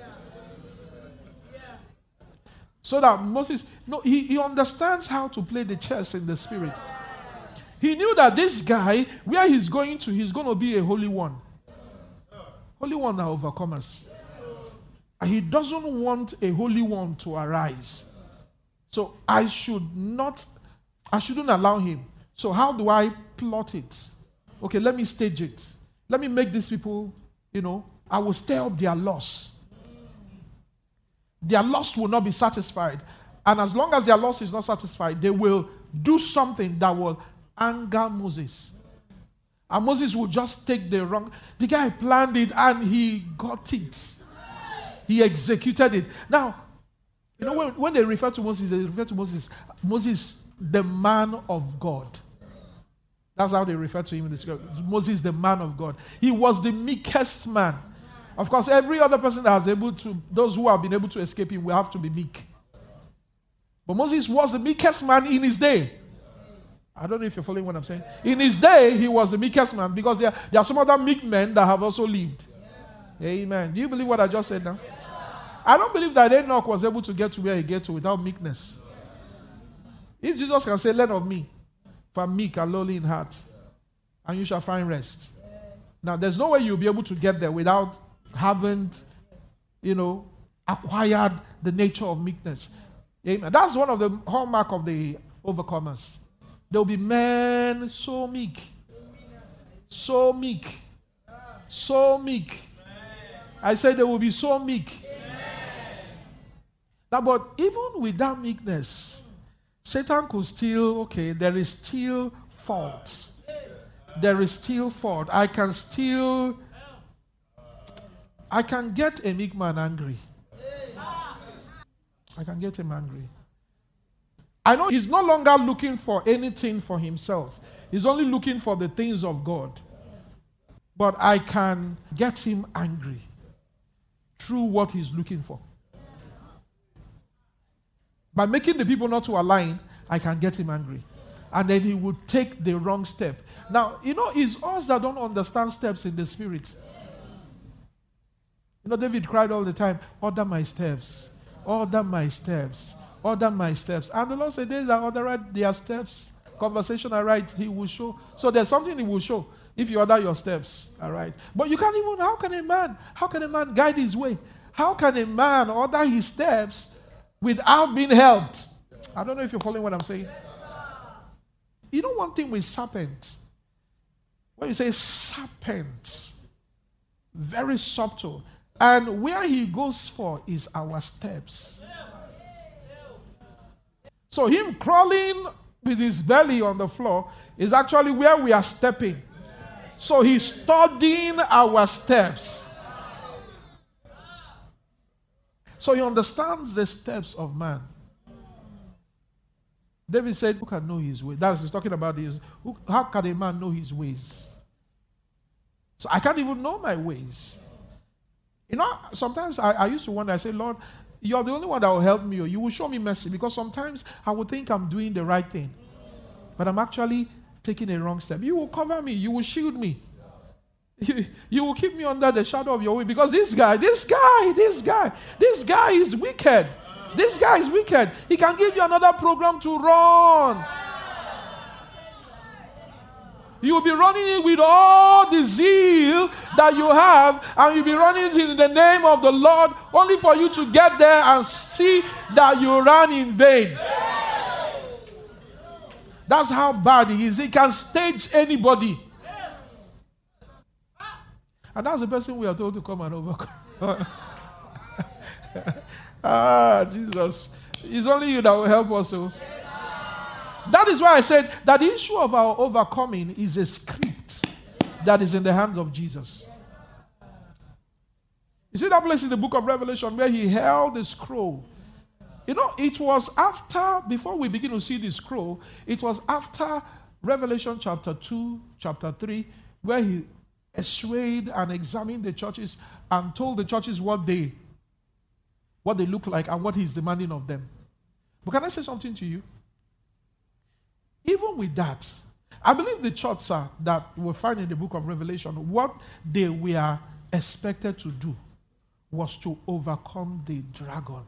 So that Moses, no, he understands how to play the chess in the spirit. He knew that this guy, where he's going to be a holy one. Holy one are overcomers. And he doesn't want a holy one to arise. So I shouldn't allow him. So how do I plot it? Okay, let me stage it. Let me make these people, I will stir up their loss. Their lust will not be satisfied. And as long as their lust is not satisfied, they will do something that will anger Moses. And Moses will just take the wrong. The guy planned it and he got it. He executed it. Now, when they refer to Moses, the man of God. That's how they refer to him in the scripture. Moses, the man of God. He was the meekest man. Of course, every other person that those who have been able to escape him will have to be meek. But Moses was the meekest man in his day. I don't know if you're following what I'm saying. In his day, he was the meekest man because there are some other meek men that have also lived. Yes. Amen. Do you believe what I just said now? Yes. I don't believe that Enoch was able to get to where he get to without meekness. Yes. If Jesus can say, learn of me, for I'm meek and lowly in heart, and you shall find rest. Yes. Now, there's no way you'll be able to get there without having, acquired the nature of meekness. Amen. That's one of the hallmark of the overcomers. There will be men so meek. So meek. So meek. I said they will be so meek. Now, but even with that meekness, Satan could still, there is still fault. There is still fault. I can get a meek man angry. I can get him angry. I know he's no longer looking for anything for himself. He's only looking for the things of God. But I can get him angry through what he's looking for. By making the people not to align, I can get him angry. And then he would take the wrong step. Now, it's us that don't understand steps in the spirit. David cried all the time, order my steps. Order my steps. Order my steps. And the Lord said, these are order their steps. Conversation are right, he will show. So there's something he will show if you order your steps. All right. But you can't even, how can a man guide his way? How can a man order his steps without being helped? I don't know if you're following what I'm saying. One thing with serpent, when you say serpent, very subtle. And where he goes for is our steps. So him crawling with his belly on the floor is actually where we are stepping. So he's studying our steps. So he understands the steps of man. David said, who can know his ways? He's talking about this. How can a man know his ways? So I can't even know my ways. Sometimes I used to wonder, I say, Lord, you're the only one that will help me, or you will show me mercy, because sometimes I will think I'm doing the right thing, but I'm actually taking a wrong step. You will cover me, you will shield me. You will keep me under the shadow of your wing, because this guy is wicked. This guy is wicked. He can give you another program to run. You will be running it with all the zeal that you have, and you'll be running it in the name of the Lord, only for you to get there and see that you ran in vain. That's how bad he is. He can stage anybody. And that's the person we are told to come and overcome. Jesus. It's only you that will help us. So. That is why I said that the issue of our overcoming is a script that is in the hands of Jesus. You see that place in the book of Revelation where he held the scroll. You know, it was after, before we begin to see the scroll, it was after Revelation chapter 2, chapter 3, where he assuaged and examined the churches and told the churches what they look like and what he's demanding of them. But can I say something to you? Even with that, I believe the church that we'll find in the book of Revelation, what they were expected to do was to overcome the dragon.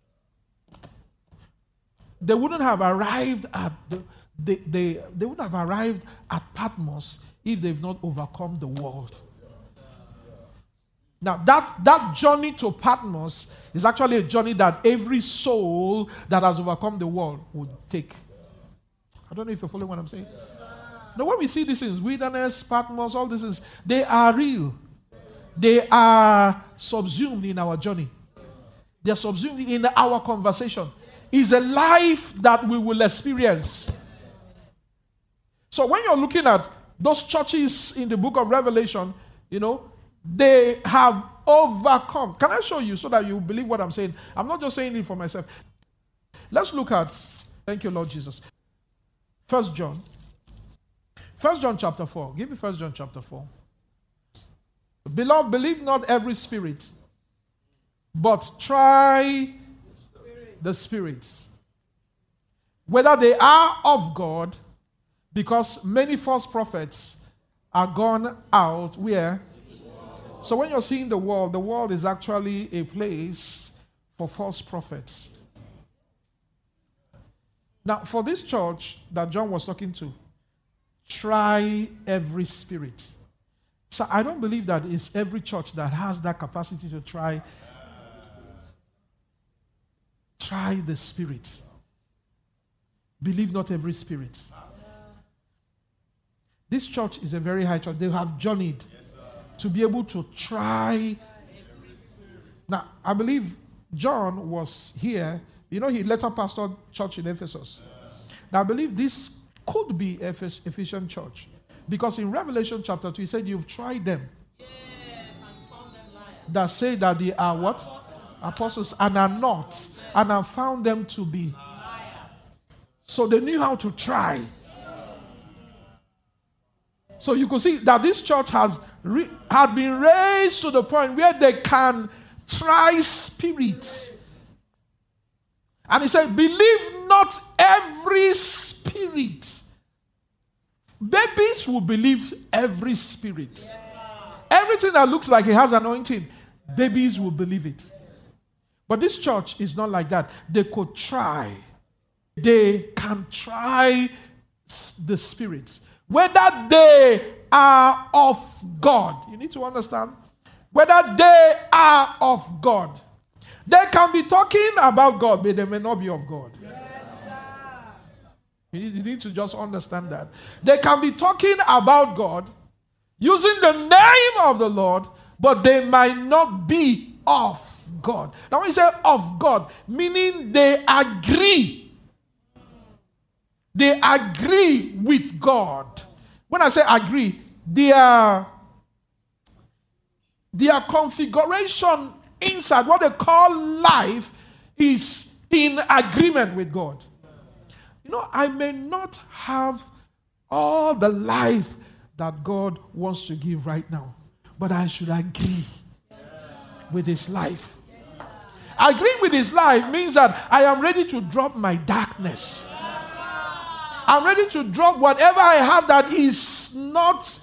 They wouldn't have arrived at they wouldn't have arrived at Patmos if they've not overcome the world. Now, that journey to Patmos is actually a journey that every soul that has overcome the world would take. I don't know if you're following what I'm saying. Now, when we see these things, wilderness, Patmos, all these things, they are real. They are subsumed in our journey. They are subsumed in our conversation. It's a life that we will experience. So when you're looking at those churches in the book of Revelation, you know, they have overcome. Can I show you so that you believe what I'm saying? I'm not just saying it for myself. Let's look at, thank you, Lord Jesus. 1 John chapter 4. Give me 1 John chapter 4. Beloved, believe not every spirit, but try the spirits, whether they are of God, because many false prophets are gone out. Where? So when you're seeing the world is actually a place for false prophets. Now, for this church that John was talking to, try every spirit. So I don't believe that it's every church that has that capacity to try the spirit. Believe not every spirit. This church is a very high church. They have journeyed to be able to try. Now, I believe John was here. You know, he later pastored church in Ephesus. Now, I believe this could be Ephesian church. Because in Revelation chapter 2, he said, you've tried them. Yes, and found them liars. That say that they are what? Apostles, and are not. And have found them to be liars. So they knew how to try. So you could see that this church had been raised to the point where they can try spirits. And he said, believe not every spirit. Babies will believe every spirit. Yes. Everything that looks like it has anointing, babies will believe it. But this church is not like that. They could try. They can try the spirits. Whether they are of God. You need to understand. Whether they are of God. They can be talking about God, but they may not be of God. Yes. You need to just understand that. They can be talking about God, using the name of the Lord, but they might not be of God. Now when you say of God, meaning they agree. They agree with God. When I say agree, their configuration inside, what they call life, is in agreement with God. You know, I may not have all the life that God wants to give right now, but I should agree with his life. Agreeing with his life means that I am ready to drop my darkness. I'm ready to drop whatever I have that is not.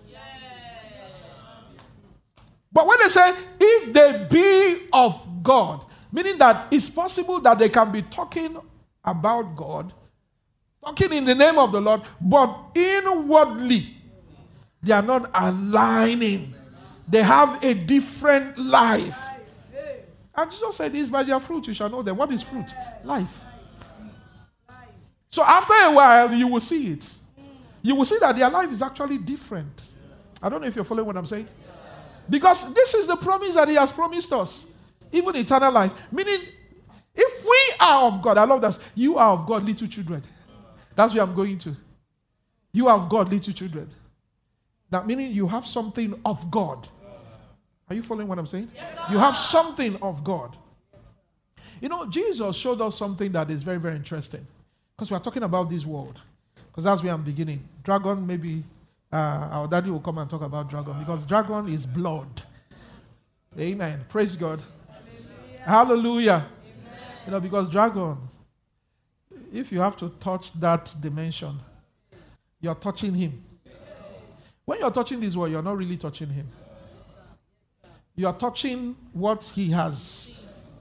But when they say, if they be of God, meaning that it's possible that they can be talking about God, talking in the name of the Lord, but inwardly, they are not aligning. They have a different life. And Jesus said this, by their fruit you shall know them. What is fruit? Life. So after a while, you will see it. You will see that their life is actually different. I don't know if you're following what I'm saying. Because this is the promise that he has promised us. Even eternal life. Meaning, if we are of God, I love that. You are of God, little children. That's where I'm going to. You are of God, little children. That meaning you have something of God. Are you following what I'm saying? You have something of God. You know, Jesus showed us something that is very, very interesting. Because we're talking about this world. Because that's where I'm beginning. Dragon, maybe our daddy will come and talk about dragon. Because dragon is blood. Amen. Praise God. Hallelujah. You know, because dragon, if you have to touch that dimension, you're touching him. When you're touching this world, you're not really touching him. You are touching what he has.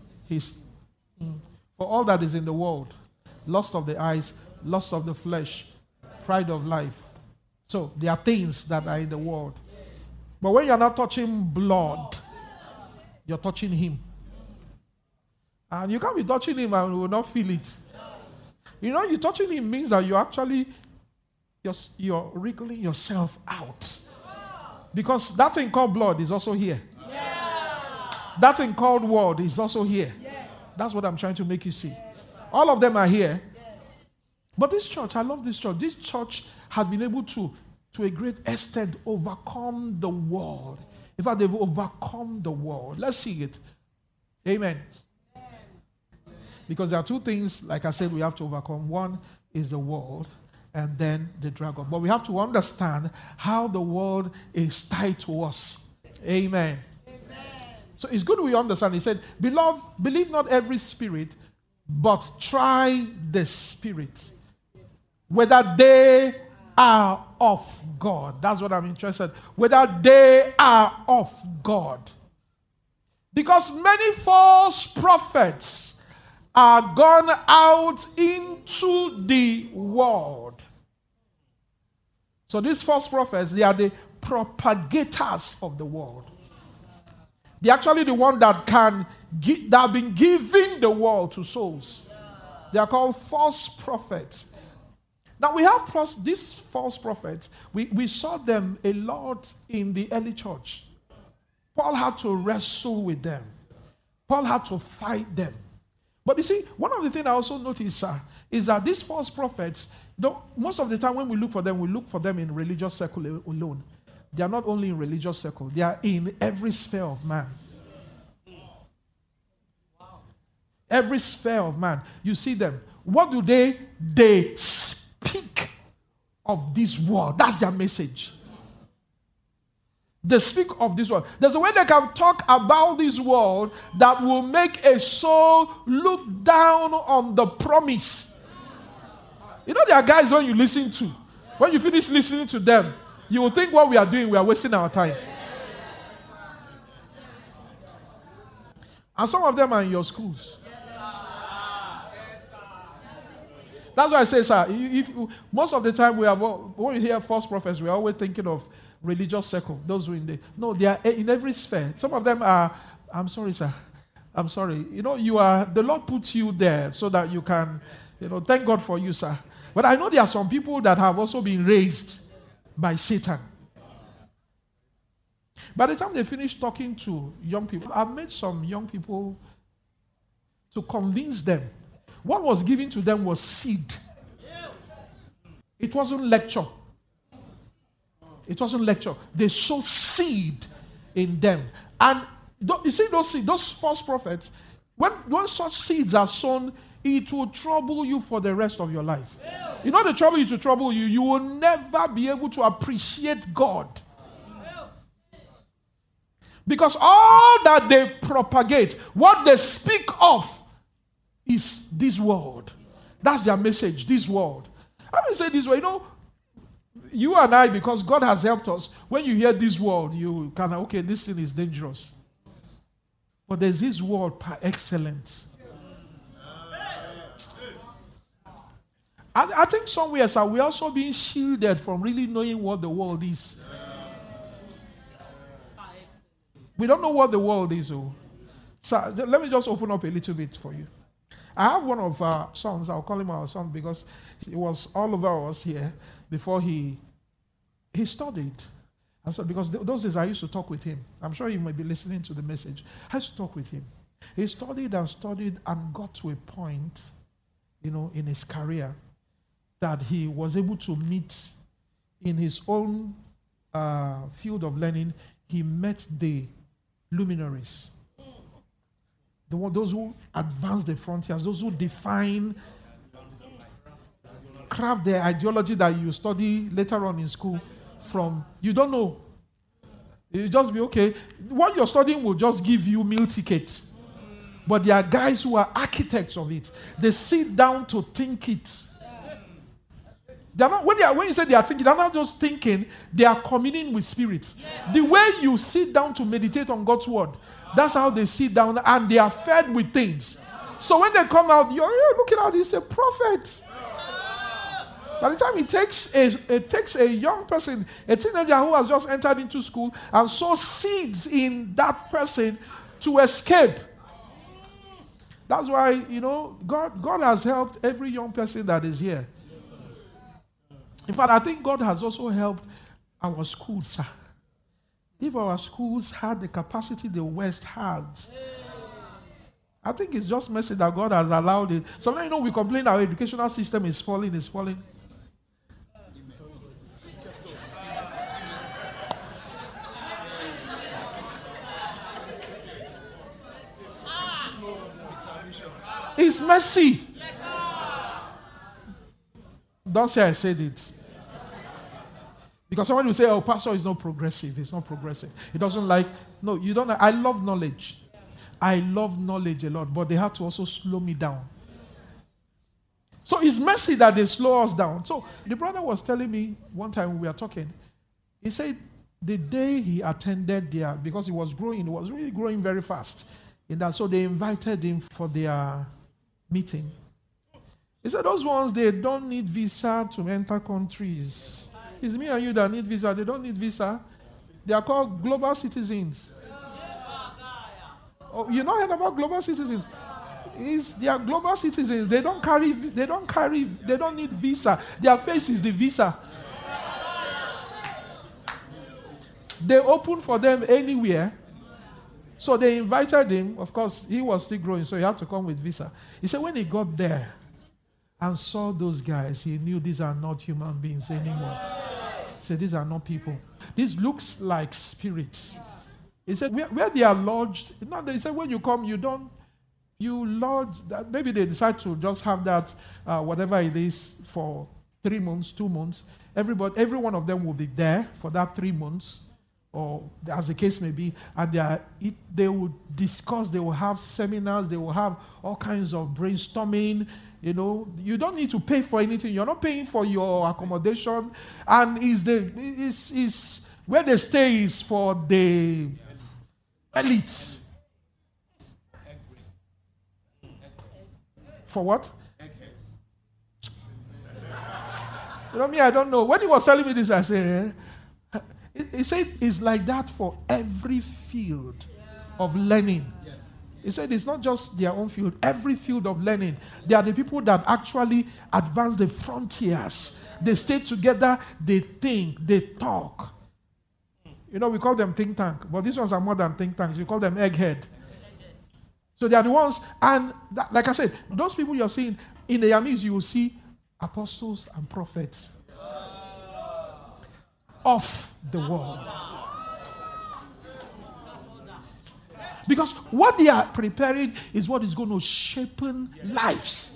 For all that is in the world, lust of the eyes, lust of the flesh, pride of life. So there are things that are in the world. But when you're not touching blood, you're touching him. And you can't be touching him and you will not feel it. You know, you touching him means that you're wriggling yourself out. Because that thing called blood is also here. That thing called world is also here. That's what I'm trying to make you see. All of them are here. But this church, I love this church. This church has been able to a great extent, overcome the world. In fact, they've overcome the world. Let's see it. Amen. Because there are two things, like I said, we have to overcome. One is the world, and then the dragon. But we have to understand how the world is tied to us. Amen. So it's good we understand. He said, beloved, believe not every spirit, but try the spirit, whether they are of God. That's what I'm interested in. Whether they are of God. Because many false prophets are gone out into the world. So these false prophets, they are the propagators of the world. They're actually the one that have been giving the world to souls. They are called false prophets. Now we have these false prophets. We saw them a lot in the early church. Paul had to wrestle with them. Paul had to fight them. But you see, one of the things I also noticed is that these false prophets, most of the time when we look for them in religious circle alone. They are not only in religious circle, they are in every sphere of man. Every sphere of man. You see them. What do they? They speak of this world. That's their message. They speak of this world. There's a way they can talk about this world that will make a soul look down on the promise. You know, there are guys when you listen to, when you finish listening to them, you will think what we are doing, we are wasting our time. And some of them are in your schools. That's why I say, sir, most of the time when we hear false prophets, we're always thinking of religious circle. Those who they are in every sphere. Some of them are, I'm sorry, sir. I'm sorry. You know, the Lord puts you there so that you can, thank God for you, sir. But I know there are some people that have also been raised by Satan. By the time they finish talking to young people, I've met some young people to convince them. What was given to them was seed. It wasn't lecture. It wasn't lecture. They sowed seed in them. And you see those seeds, those false prophets, when such seeds are sown, it will trouble you for the rest of your life. You know the trouble is to trouble you. You will never be able to appreciate God. Because all that they propagate, what they speak of, is this world. That's their message, this world. I will say this way, you and I, because God has helped us, when you hear this world, you can, okay, this thing is dangerous. But there's this world par excellence. I think somewhere, sir, we're also being shielded from really knowing what the world is. We don't know what the world is. So let me just open up a little bit for you. I have one of our sons. I'll call him our son because he was all over us here before he studied. And so because those days I used to talk with him. I'm sure he might be listening to the message. I used to talk with him. He studied and got to a point, in his career that he was able to meet in his own field of learning, he met the luminaries. Those who advance the frontiers, those who define, craft the ideology that you study later on in school from, you don't know. You just be okay. What you're studying will just give you meal ticket. But there are guys who are architects of it. They sit down to think it. They're not, when you say they are thinking, they're not just thinking, they are communing with spirit. Yes. The way you sit down to meditate on God's word, that's how they sit down, and they are fed with things. So when they come out, you're looking at this, a prophet. By the time it takes a young person, a teenager who has just entered into school, and sows seeds in that person to escape. That's why, God has helped every young person that is here. In fact, I think God has also helped our schools, sir. If our schools had the capacity the West had, I think it's just mercy that God has allowed it. Sometimes, we complain our educational system is falling. It's mercy. Don't say I said it. Because someone will say, oh, pastor is not progressive. It's not progressive. He doesn't like, no, you don't. I love knowledge. I love knowledge a lot, but they have to also slow me down. So it's mercy that they slow us down. So the brother was telling me one time when we were talking, he said the day he attended there, because he was really growing very fast. So they invited him for their meeting. He said those ones, they don't need visa to enter countries. It's me and you that need visa. They don't need visa. They are called global citizens. Oh, you not heard about global citizens? They are global citizens. They don't need visa. Their face is the visa. They open for them anywhere. So they invited him. Of course, he was still growing, so he had to come with visa. He said when he got there and saw those guys, he knew these are not human beings anymore. He said, these are not people. This looks like spirits. He said, where they are lodged, he said, when you come, you lodge, maybe they decide to just have that, whatever it is, for 3 months, 2 months. Every one of them will be there for that 3 months, or as the case may be, and they will discuss, they will have seminars, they will have all kinds of brainstorming. You don't need to pay for anything. You're not paying for your accommodation. And where they stay is for the elites. For what? I don't know. When he was telling me this, I said, he said it's like that for every field of learning. He said it's not just their own field, every field of learning. They are the people that actually advance the frontiers. They stay together, they think, they talk. We call them think tank, but these ones are more than think tanks. We call them egghead. So they are the ones, and like I said, those people you're seeing, in the Yamis you will see apostles and prophets of the world. Because what they are preparing is what is going to shape lives.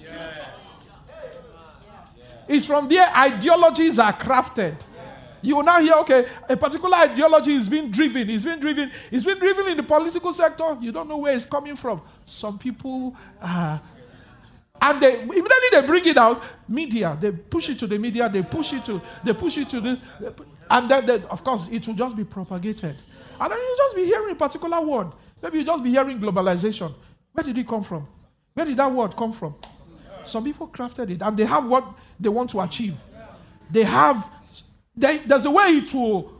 It's from there ideologies are crafted. You will now hear, okay, a particular ideology is being driven. It's been driven in the political sector. You don't know where it's coming from. Some people, and immediately they bring it out. Media, they push it to the media. They push it to this, and then of course it will just be propagated. And then you'll just be hearing a particular word. Maybe you'll just be hearing globalization. Where did it come from? Where did that word come from? Some people crafted it, and they have what they want to achieve. There's a way it will,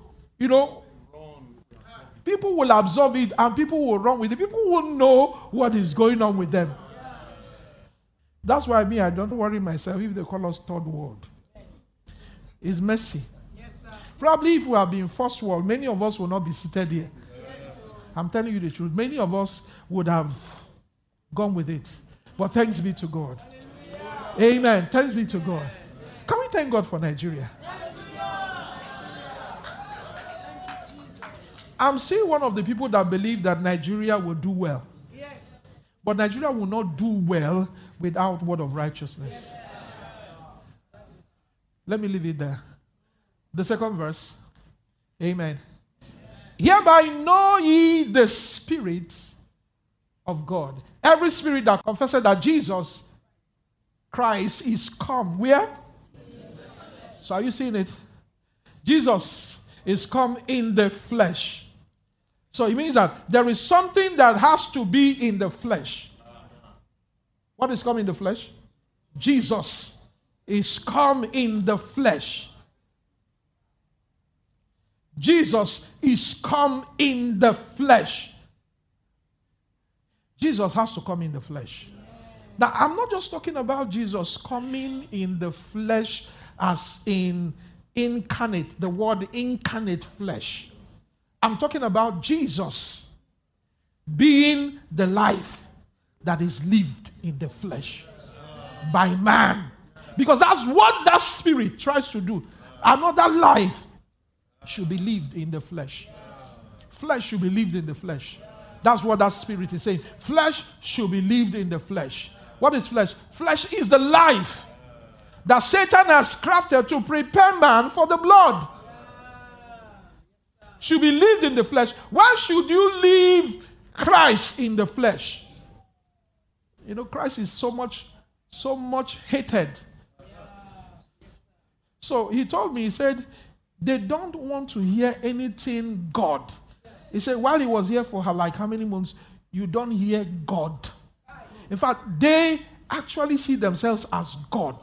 people will absorb it, and people will run with it. People will know what is going on with them. That's why I don't worry myself if they call us third world. It's mercy. Probably if we have been first world, many of us will not be seated here. I'm telling you the truth. Many of us would have gone with it. But thanks be to God. Amen. Thanks be to God. Can we thank God for Nigeria? I'm still one of the people that believe that Nigeria will do well. But Nigeria will not do well without word of righteousness. Let me leave it there. The second verse. Amen. Hereby know ye the Spirit of God. Every spirit that confesses that Jesus Christ is come. Where? So are you seeing it? Jesus is come in the flesh. So it means that there is something that has to be in the flesh. What is come in the flesh? Jesus is come in the flesh. Jesus is come in the flesh. Jesus has to come in the flesh. Now, I'm not just talking about Jesus coming in the flesh as in incarnate, the word incarnate flesh. I'm talking about Jesus being the life that is lived in the flesh by man. Because that's what that spirit tries to do. Another life should be lived in the flesh. Flesh should be lived in the flesh. That's what that spirit is saying. Flesh should be lived in the flesh. What is flesh? Flesh is the life that Satan has crafted to prepare man for the blood. Should be lived in the flesh. Why should you leave Christ in the flesh? You know, Christ is so much hated. So he told me, he said, they don't want to hear anything God. He said, while he was here for like how many months, you don't hear God. In fact, they actually see themselves as God.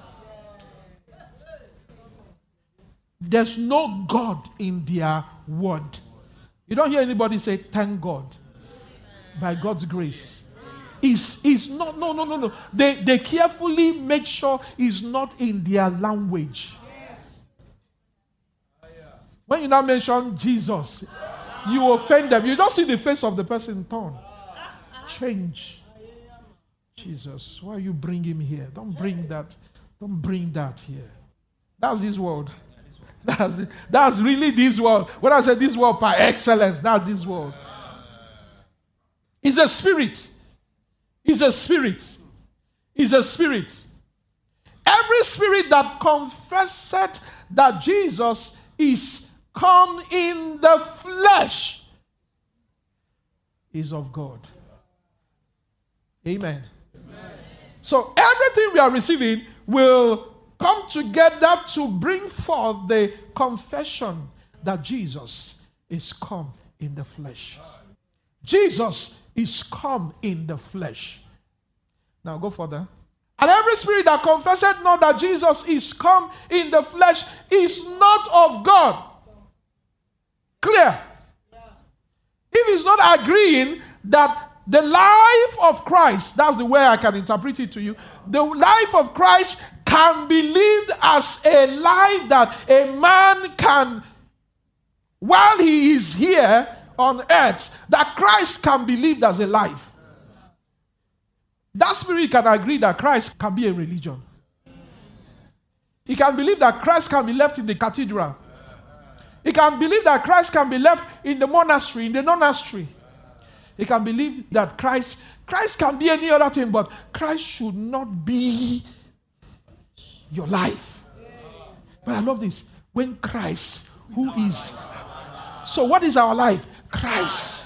There's no God in their word. You don't hear anybody say, thank God. By God's grace. It's not, no. They carefully make sure it's not in their language. When you now mention Jesus, you offend them. You don't see the face of the person turn. Change. Jesus, why are you bringing him here? Don't bring that here. That's this world. That's really this world. When I say this world by excellence, that's this world. It's a spirit. It's a spirit. It's a spirit. Every spirit that confesseth that Jesus is come in the flesh is of God. Amen. So everything we are receiving will come together to bring forth the confession that Jesus is come in the flesh. Jesus is come in the flesh. Now go further. And every spirit that confesseth not that Jesus is come in the flesh is not of God. Clear? If he's not agreeing that the life of Christ, that's the way I can interpret it to you, the life of Christ can be lived as a life that a man can, while he is here on earth, that Christ can be lived as a life. That spirit can agree that Christ can be a religion. He can believe that Christ can be left in the cathedral. He can believe that Christ can be left in the monastery, in the non-monastery. He can believe that Christ can be any other thing, but Christ should not be your life. But I love this. When Christ, who is... So what is our life? Christ.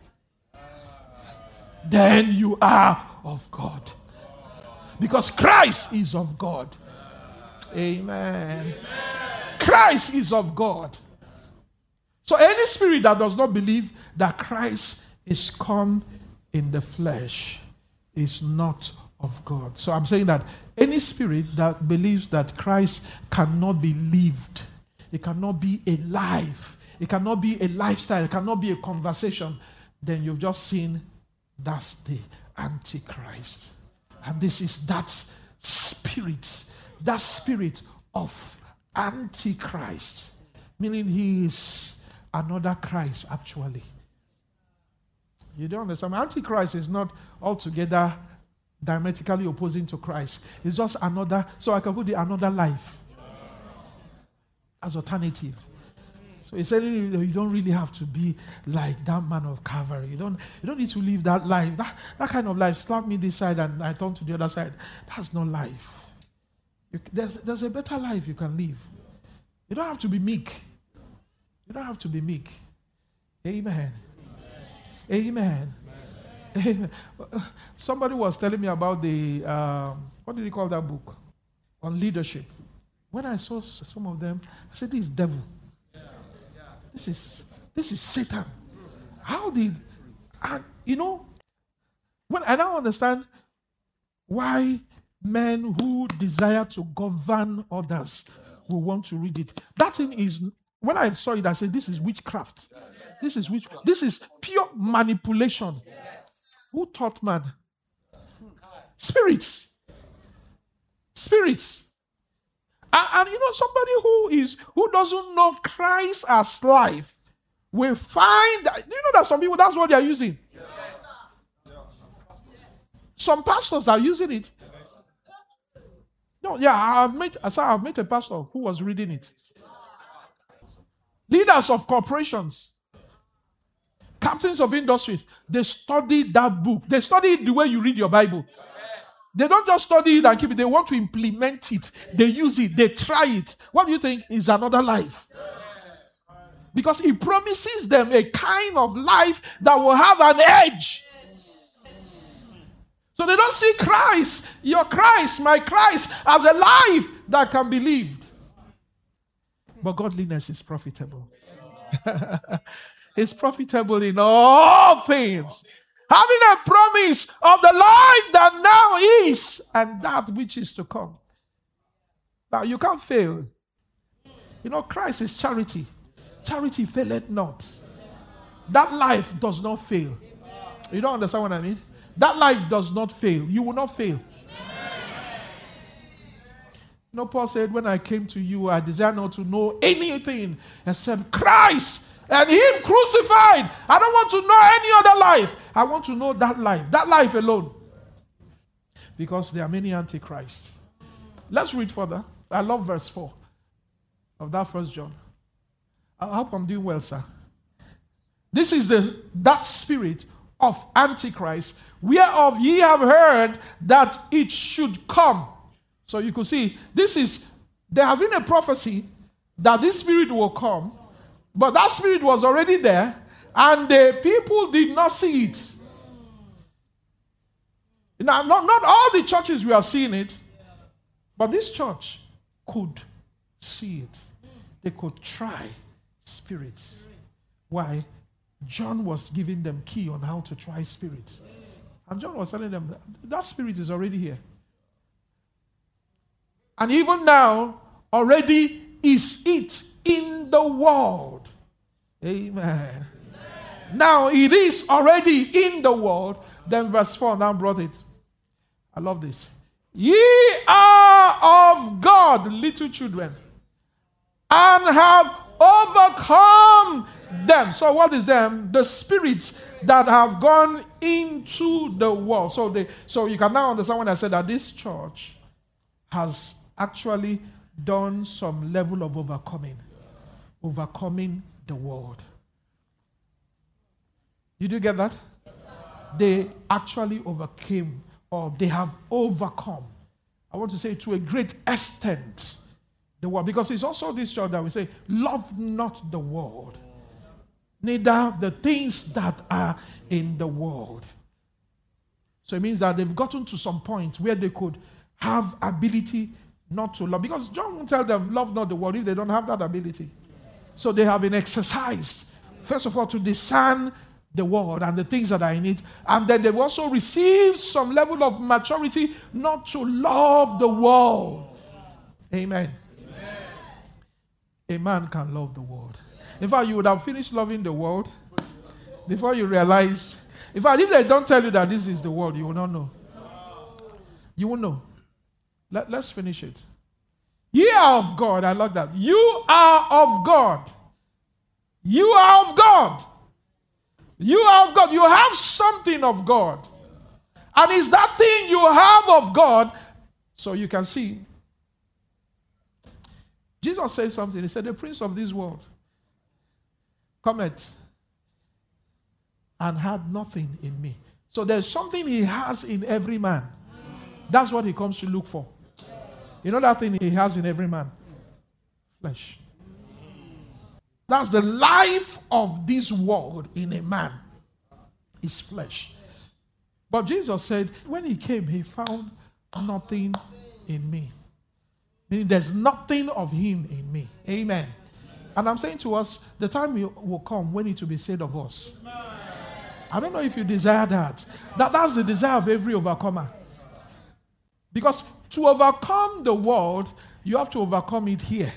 Then you are of God. Because Christ is of God. Amen. Christ is of God. So any spirit that does not believe that Christ is come in the flesh is not of God. So I'm saying that any spirit that believes that Christ cannot be lived, it cannot be a life, it cannot be a lifestyle, it cannot be a conversation, then you've just seen that's the Antichrist. And this is that spirit of Antichrist, meaning he is another Christ actually. You don't understand? Antichrist is not altogether diametrically opposing to Christ. It's just another, so I can put it another life as alternative. So he said, you don't really have to be like that man of Calvary. You don't need to live that life. That kind of life. Slap me this side and I turn to the other side. That's not life. There's a better life you can live. You don't have to be meek. You don't have to be meek. Amen. Amen. Amen. Somebody was telling me about the, what did he call that book? On leadership. When I saw some of them, I said, this is devil. This is Satan. How did, and when I now understand why men who desire to govern others will want to read it. That thing is, when I saw it, I said, this is witchcraft. This is pure manipulation. Who taught man? Spirits. And somebody who doesn't know Christ as life will find that. Do you know that some people, that's what they are using? Some pastors are using it. No, yeah, I've met a pastor who was reading it. Leaders of corporations, captains of industries, they study that book. They study it the way you read your Bible. They don't just study it and keep it. They want to implement it. They use it. They try it. What do you think is another life? Because it promises them a kind of life that will have an edge. So they don't see Christ, your Christ, my Christ, as a life that can be lived. But godliness is profitable. It's profitable in all things. Having a promise of the life that now is and that which is to come. Now you can't fail. Christ is charity. Charity faileth not. That life does not fail. You don't understand what I mean? That life does not fail. You will not fail. Paul said, when I came to you, I desire not to know anything except Christ and Him crucified. I don't want to know any other life. I want to know that life alone. Because there are many antichrists. Let's read further. I love verse 4 of that 1 John. I hope I'm doing well, sir. This is that spirit of Antichrist, whereof ye have heard that it should come. So you could see, there has been a prophecy that this spirit will come, but that spirit was already there, and the people did not see it. Now, not all the churches we are seeing it, but this church could see it. They could try spirits. Why? John was giving them key on how to try spirits. And John was telling them that spirit is already here. And even now, already is it in the world. Amen. Amen. Now it is already in the world. Then verse 4 now brought it. I love this. Ye are of God, little children, and have overcome them. So what is them? The spirits that have gone into the world. So you can now understand when I said that this church has actually done some level of overcoming the world. Did you get that? They actually overcame, or they have overcome. I want to say to a great extent the world, because it's also this church that we say, love not the world, neither the things that are in the world. So it means that they've gotten to some point where they could have ability not to love, because John won't tell them love not the world if they don't have that ability. So they have been exercised, first of all, to discern the world and the things that are in it, and then they've also received some level of maturity not to love the world. Amen. A man can love the world. In fact, you would have finished loving the world before you realize. In fact, if they don't tell you that this is the world, you will not know. You will know. Let's finish it. Ye are of God. I love that. You are of God. You are of God. You are of God. You have something of God. And it's that thing you have of God. So you can see. Jesus said something. He said, the prince of this world cometh and had nothing in me. So there's something he has in every man. That's what he comes to look for. You know that thing he has in every man? Flesh. That's the life of this world in a man. Is flesh. But Jesus said, when he came, he found nothing in me. Meaning there's nothing of him in me. Amen. And I'm saying to us, the time will come when it will be said of us. I don't know if you desire that. That's the desire of every overcomer. Because to overcome the world, you have to overcome it here.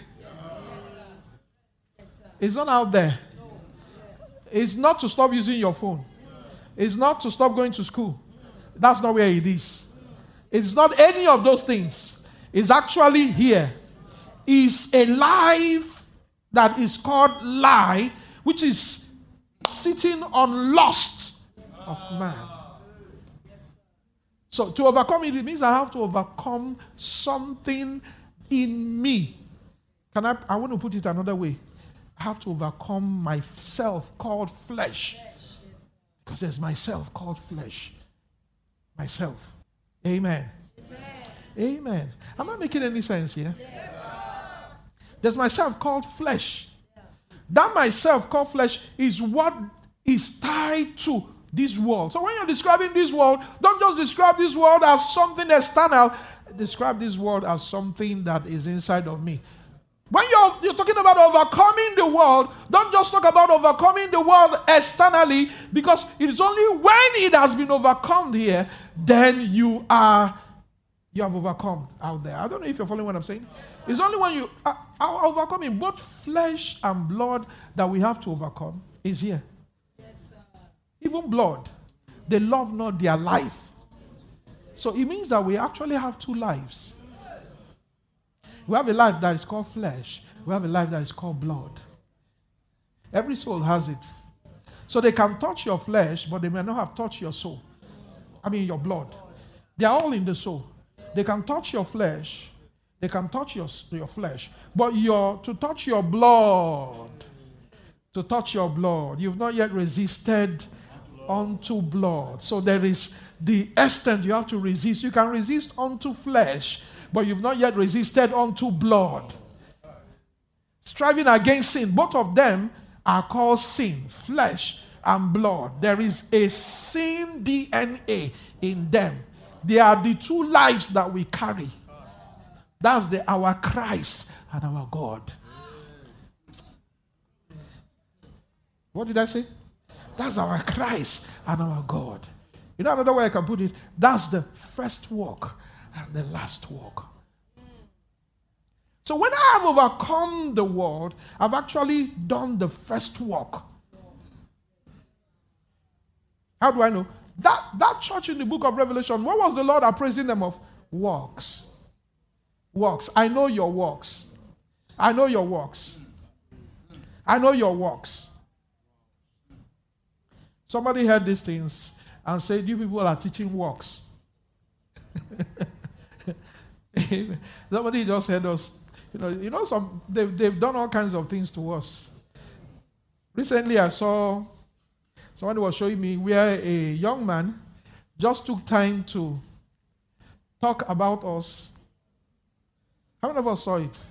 It's not out there. It's not to stop using your phone. It's not to stop going to school. That's not where it is. It's not any of those things. It's actually here. It's a life that is called lie, which is sitting on lust of man. So to overcome it, it means I have to overcome something in me. I want to put it another way. I have to overcome myself called flesh. Because there's myself called flesh. Myself. Amen. Amen. Am I making any sense here? Yes. There's myself called flesh. That myself called flesh is what is tied to this world. So when you're describing this world, don't just describe this world as something external. Describe this world as something that is inside of me. When you're talking about overcoming the world, don't just talk about overcoming the world externally, because it is only when it has been overcome here, then you have overcome out there. I don't know if you're following what I'm saying. It's only when you are overcoming both flesh and blood that we have to overcome is here. Yes, even blood, they love not their life. So it means that we actually have two lives. We have a life that is called flesh. We have a life that is called blood. Every soul has it. So they can touch your flesh, but they may not have touched your soul. I mean your blood. They are all in the soul. They can touch your flesh. They can touch your flesh. But to touch your blood, you've not yet resisted unto blood. So there is the extent you have to resist. You can resist unto flesh, but you've not yet resisted unto blood. Striving against sin. Both of them are called sin. Flesh and blood. There is a sin DNA in them. They are the two lives that we carry. That's our Christ and our God. What did I say? That's our Christ and our God. You know another way I can put it? That's the first walk and the last walk. So when I have overcome the world, I've actually done the first walk. How do I know? That church in the book of Revelation, what was the Lord appraising them of? Works. Works. I know your works. I know your works. I know your works. Somebody heard these things and said, you people are teaching works. Somebody just heard us. They've done all kinds of things to us. Recently I saw somebody was showing me where a young man just took time to talk about us. How many of us saw it?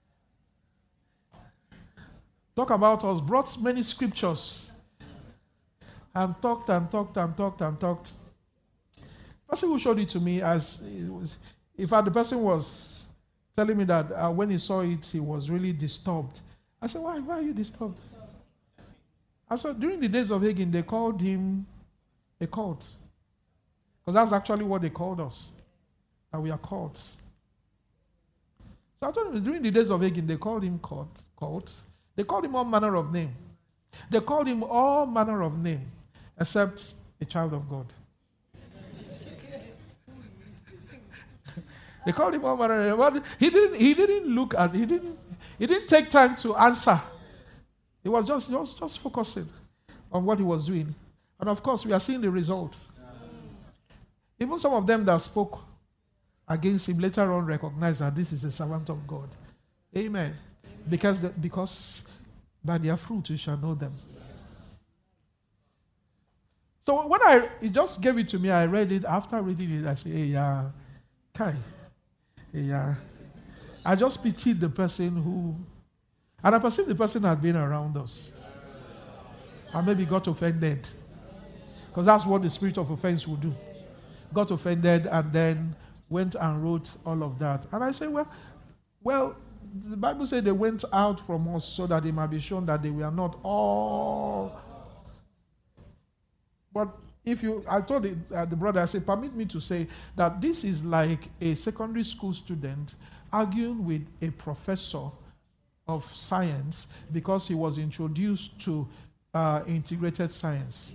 Talk about us, brought many scriptures, and talked. The person who showed it to me, in fact, the person was telling me that when he saw it, he was really disturbed. I said, why are you disturbed? I said, during the days of Hagin, they called him a cult. Because that's actually what they called us. That we are cults. So I told him, during the days of Hagin, they called him cult. They called him all manner of name. They called him all manner of name, except a child of God. They called him all manner of name. He didn't take time to answer. He was just focusing on what he was doing. And of course, we are seeing the result. Even some of them that spoke against him later on recognized that this is a servant of God. Amen. Because By their fruit you shall know them. So when he just gave it to me, I read it. After reading it, I said, hey, yeah, Kai. Hey, yeah. I just pitied the person who, and I perceived the person had been around us. And maybe got offended. Because that's what the spirit of offense will do. Got offended and then went and wrote all of that. And I said, well, the Bible said they went out from us so that it might be shown that they were not all. But I told the brother, I said, permit me to say that this is like a secondary school student arguing with a professor of science because he was introduced to integrated science.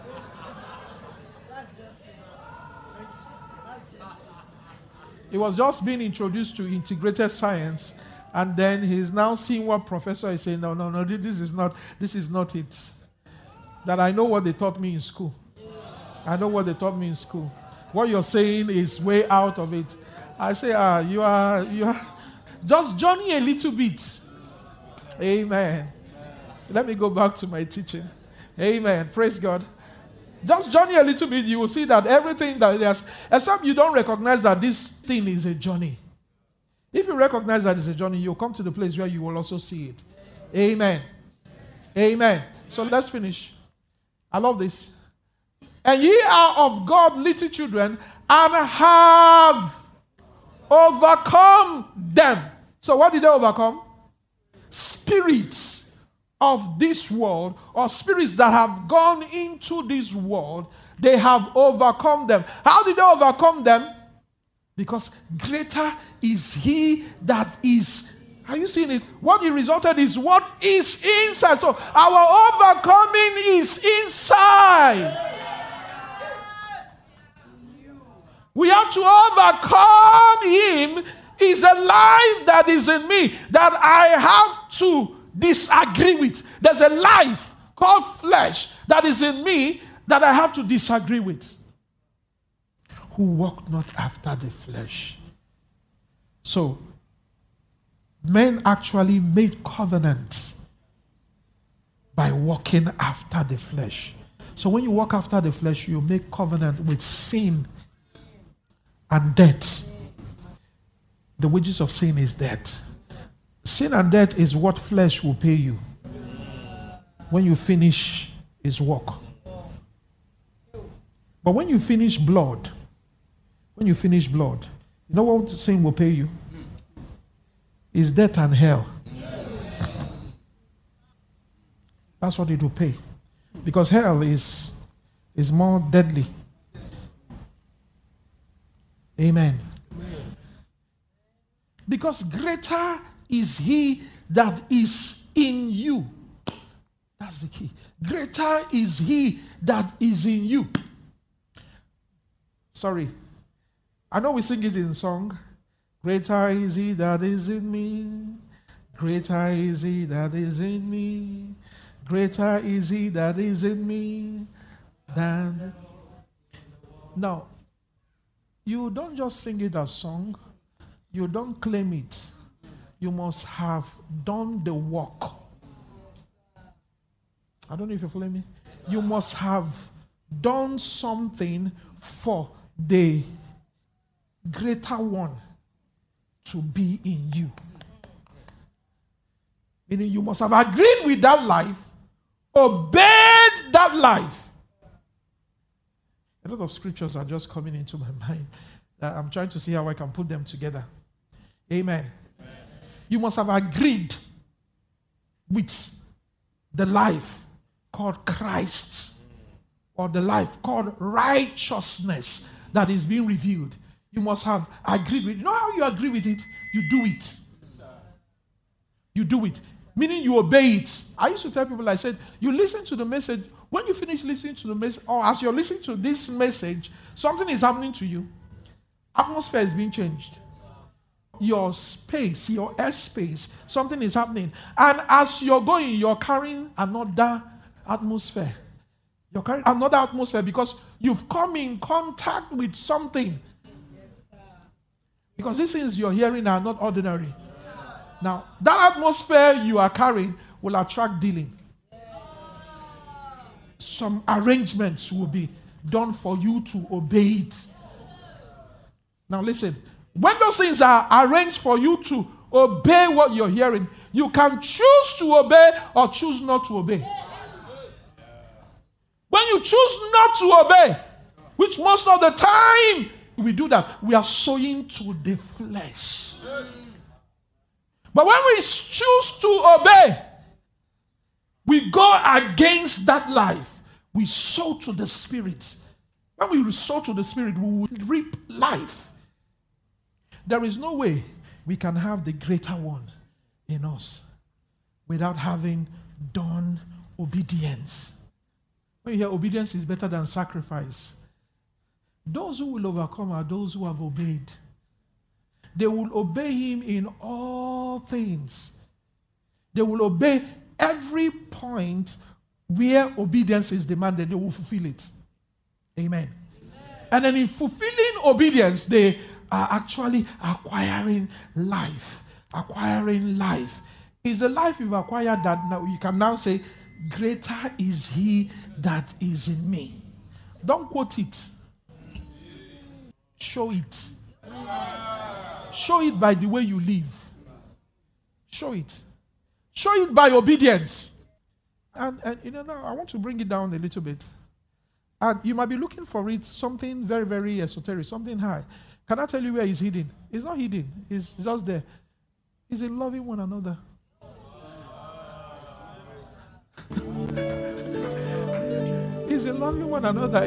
He was just being introduced to integrated science, and then he's now seeing what professor is saying. No, this is not it. That I know what they taught me in school. I know what they taught me in school. What you're saying is way out of it. I say, you are just journey a little bit. Amen. Let me go back to my teaching. Amen. Praise God. Just journey a little bit, you will see that everything that there's, except you don't recognize that this thing is a journey. If you recognize that it's a journey, you'll come to the place where you will also see it. Amen. Amen. So let's finish. I love this. And ye are of God little children, and have overcome them. So what did they overcome? Spirits of this world, or spirits that have gone into this world, they have overcome them. How did they overcome them? Because greater is he that is. Are you seeing it? What it resulted is what is inside. So our overcoming is inside. We have to overcome him. Is a life that is in me that I have to disagree with. There's a life called flesh that is in me that I have to disagree with. Who walk not after the flesh. So, men actually made covenant by walking after the flesh. So when you walk after the flesh, you make covenant with sin and death. The wages of sin is death. Sin and death is what flesh will pay you when you finish his work. But when you finish blood, you know what sin will pay you? Is death and hell. That's what it will pay. Because hell is more deadly. Amen. Because greater is he that is in you. That's the key. Greater is he that is in you. Sorry. I know we sing it in song. Greater is he that is in me. Greater is he that is in me. Greater is he that is in me than. Now, you don't just sing it as song. You don't claim it. You must have done the work. I don't know if you're following me. You must have done something for the greater one to be in you. Meaning you must have agreed with that life, obeyed that life. A lot of scriptures are just coming into my mind. I'm trying to see how I can put them together. Amen. You must have agreed with the life called Christ, or the life called righteousness that is being revealed. You must have agreed with it. You know how you agree with it? You do it. You do it. Meaning you obey it. I used to tell people, I said, you listen to the message. When you finish listening to the message, or as you're listening to this message, something is happening to you. Atmosphere is being changed. Your space, your airspace, something is happening. And as you're going, you're carrying another atmosphere. You're carrying another atmosphere because you've come in contact with something. Because these things you're hearing are not ordinary. Now, that atmosphere you are carrying will attract dealing. Some arrangements will be done for you to obey it. Now listen, when those things are arranged for you to obey what you're hearing, you can choose to obey or choose not to obey. When you choose not to obey, which most of the time we do that, we are sowing to the flesh. But when we choose to obey, we go against that life. We sow to the Spirit. When we sow to the Spirit, we will reap life. There is no way we can have the greater one in us without having done obedience. When you hear obedience is better than sacrifice, those who will overcome are those who have obeyed. They will obey him in all things. They will obey every point where obedience is demanded. They will fulfill it. Amen. And then in fulfilling obedience, they are actually acquiring life. Acquiring life. It's a life you've acquired that now you can now say, greater is he that is in me. Don't quote it. Show it. Show it by the way you live. Show it. Show it by obedience. And now I want to bring it down a little bit. And you might be looking for it, something very, very esoteric, something high. Can I tell you where it's hidden? It's not hidden. It's just there. It's in loving one another. It's in loving one another.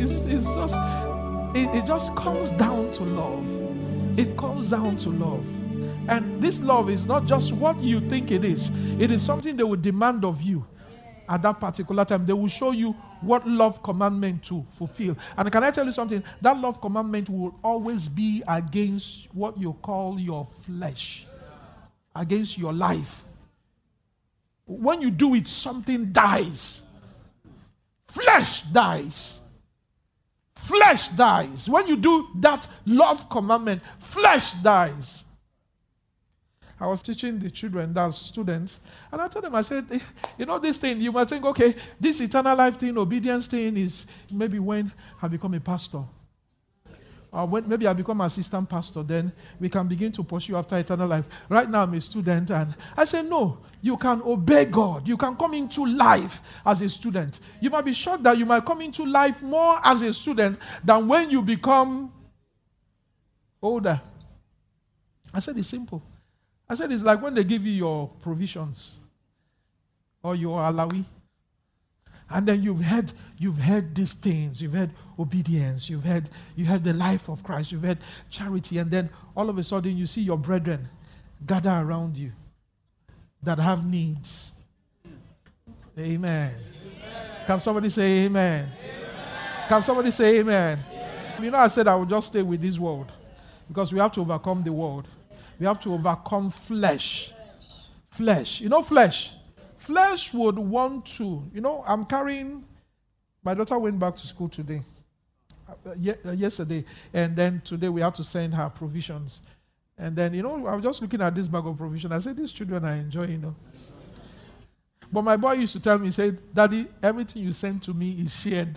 It just comes down to love. It comes down to love. And this love is not just what you think it is. It is something they will demand of you at that particular time. They will show you what love commandment to fulfill. And can I tell you something? That love commandment will always be against what you call your flesh, against your life. When you do it, something dies. Flesh dies. Flesh dies. When you do that love commandment, flesh dies. I was teaching the children, that's students, and I told them, I said, this thing, you might think, okay, this eternal life thing, obedience thing is maybe when I become a pastor. Or when maybe I become assistant pastor, then we can begin to pursue after eternal life. Right now I'm a student, and I say, no, you can obey God. You can come into life as a student. You might be shocked that you might come into life more as a student than when you become older. I said, it's simple. I said, it's like when they give you your provisions or your alawi. And then you've heard these things. You've heard obedience. You heard the life of Christ. You've heard charity. And then all of a sudden you see your brethren gather around you that have needs. Amen. Can somebody say amen? Can somebody say amen? I said I will just stay with this world because we have to overcome the world. We have to overcome flesh. Flesh. Flesh. Flesh would want to, I'm carrying, my daughter went back to school today, yesterday, and then today we have to send her provisions. And then, I was just looking at this bag of provision. I said, these children are enjoying, But my boy used to tell me, he said, Daddy, everything you send to me is shared.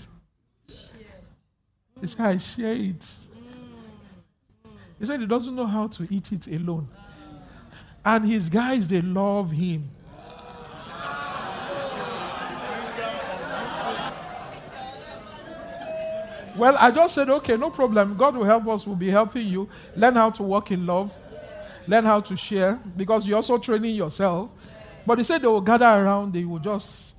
He said, I share it. He said he doesn't know how to eat it alone. And his guys, they love him. Well, I just said, okay, no problem. God will help us. We'll be helping you. Learn how to walk in love. Learn how to share. Because you're also training yourself. But he said they will gather around. They will just,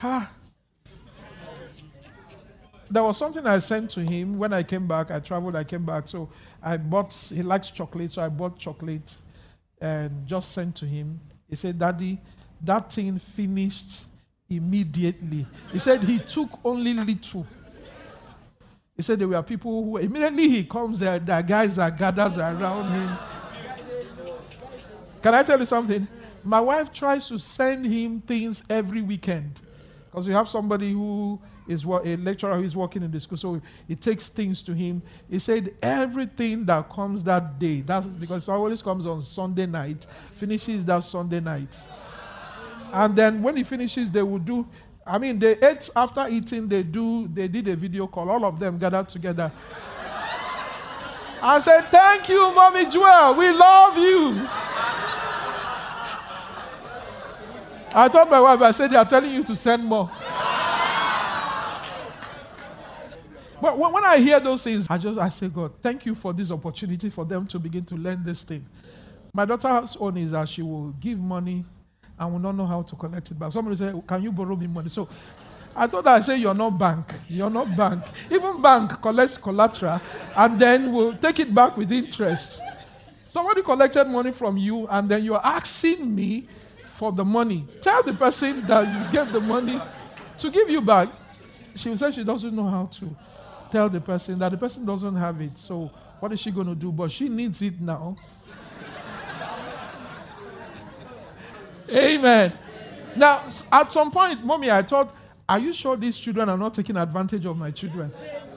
There was something I sent to him when I came back. I traveled, I came back. So he likes chocolate. So I bought chocolate and just sent to him. He said, Daddy, that thing finished immediately. He said he took only little. He said there were people who, immediately he comes, there are guys that gathers around him. Can I tell you something? My wife tries to send him things every weekend. Because we have somebody who is a lecturer who is working in the school, so he takes things to him. He said everything that comes that day, that's because it always comes on Sunday night, finishes that Sunday night. And then when he finishes, they will do, they ate, after eating, they did a video call. All of them gathered together. I said, thank you, Mommy Joel. We love you. I told my wife, I said, they are telling you to send more. But when I hear those things, I say, God, thank you for this opportunity for them to begin to learn this thing. My daughter's own is that she will give money and will not know how to collect it back. Somebody say, can you borrow me money? So I told her, I say, you're not bank. You're not bank. Even bank collects collateral and then will take it back with interest. Somebody collected money from you and then you're asking me for the money. Tell the person that you gave the money to give you back. She will say she doesn't know how to tell the person that the person doesn't have it. So what is she going to do? But she needs it now. Amen. Now, at some point, Mommy, I thought, are you sure these children are not taking advantage of my children?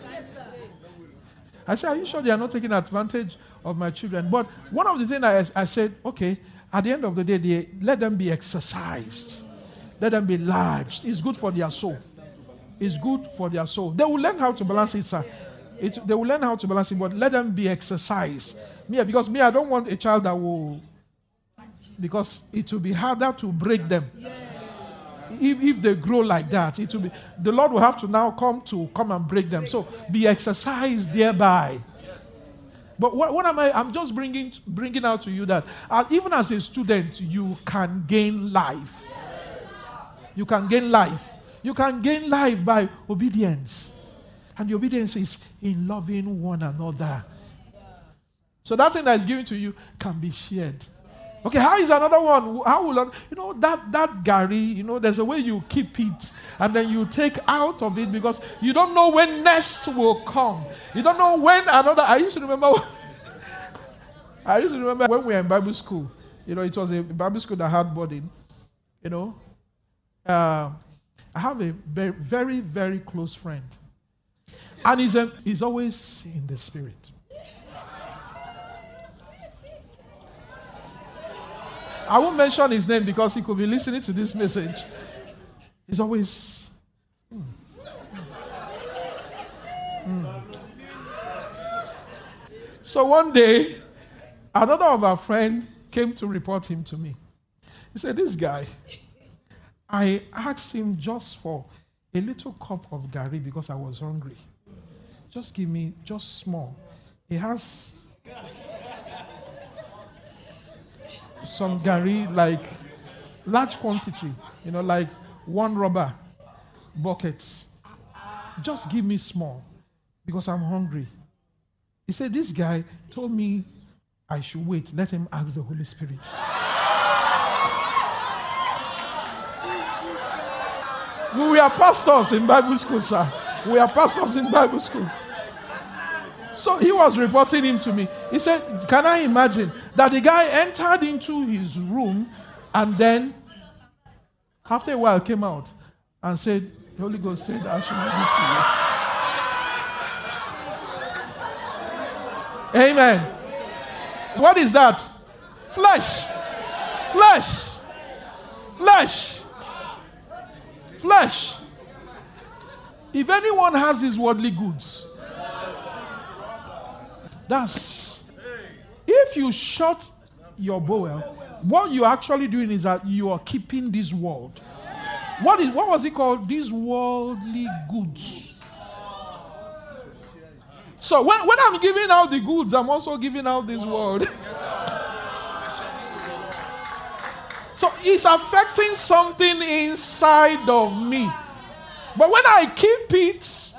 I said, are you sure they are not taking advantage of my children? But one of the things I said, okay, at the end of the day, let them be exercised. Let them be large. It's good for their soul. It's good for their soul. They will learn how to balance it, sir. They will learn how to balance it, but let them be exercised. Because I don't want a child that will, because it will be harder to break them. If they grow like that, it will be, the Lord will have to now come and break them. So be exercised thereby. But what am I? I'm just bringing out to you that even as a student, you can gain life. You can gain life. You can gain life by obedience. And the obedience is in loving one another. So that thing that is given to you can be shared. Okay, how is another one? How will that Gary, there's a way you keep it and then you take out of it because you don't know when next will come. You don't know when another. I used to remember when we were in Bible school. It was a Bible school that had boarding. I have a very, very, very close friend. And he's always in the spirit. I won't mention his name because he could be listening to this message. He's always... So one day, another of our friends came to report him to me. He said, this guy... I asked him just for a little cup of Gary because I was hungry. Just give me, just small. He has some Gary, like large quantity, like one rubber bucket. Just give me small because I'm hungry. He said, this guy told me I should wait. Let him ask the Holy Spirit. We are pastors in Bible school, sir. We are pastors in Bible school. So he was reporting him to me. He said, can I imagine that the guy entered into his room and then after a while came out and said, the Holy Ghost said, I should do this to you. Amen. What is that? Flesh. Flesh. Flesh. Flesh. If anyone has these worldly goods, if you shut your bowel, what you're actually doing is that you are keeping this world. What was it called? These worldly goods. So when I'm giving out the goods, I'm also giving out this world. So it's affecting something inside of me. But when I keep it,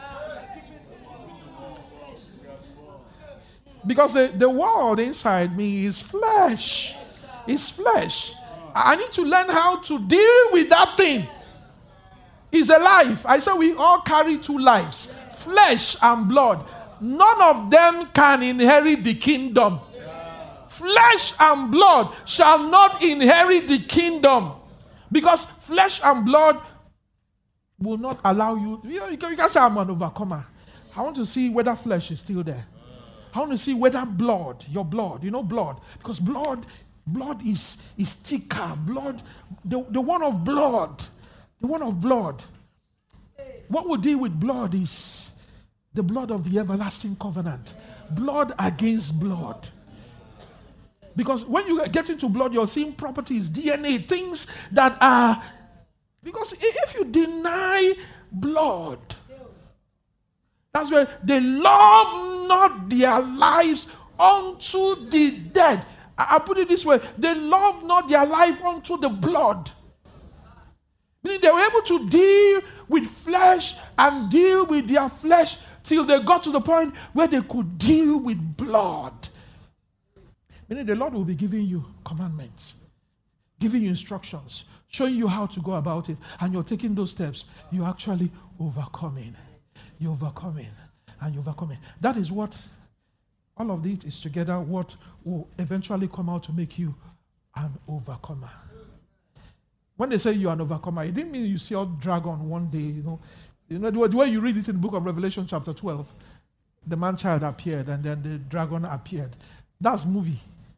because the world inside me is flesh. It's flesh. I need to learn how to deal with that thing. It's a life. I said we all carry two lives, flesh and blood. None of them can inherit the kingdom. Flesh and blood shall not inherit the kingdom. Because flesh and blood will not allow you. You can say, I'm an overcomer. I want to see whether flesh is still there. I want to see whether blood, your blood, blood. Because blood Blood is thicker. Blood, the one of blood. The one of blood. What we deal with blood is the blood of the everlasting covenant. Blood against blood. Because when you get into blood, you're seeing properties, DNA, things that are... Because if you deny blood, that's where they love not their lives unto the dead. I put it this way, they love not their life unto the blood. Meaning they were able to deal with flesh and deal with their flesh till they got to the point where they could deal with blood. Meaning the Lord will be giving you commandments, giving you instructions, showing you how to go about it, and you're taking those steps. You're actually overcoming. You're overcoming, and you're overcoming. That is what, all of this is together, what will eventually come out to make you an overcomer. When they say you're an overcomer, it didn't mean you see a dragon one day, you know the way you read it in the book of Revelation chapter 12, the man-child appeared and then the dragon appeared. That's movie.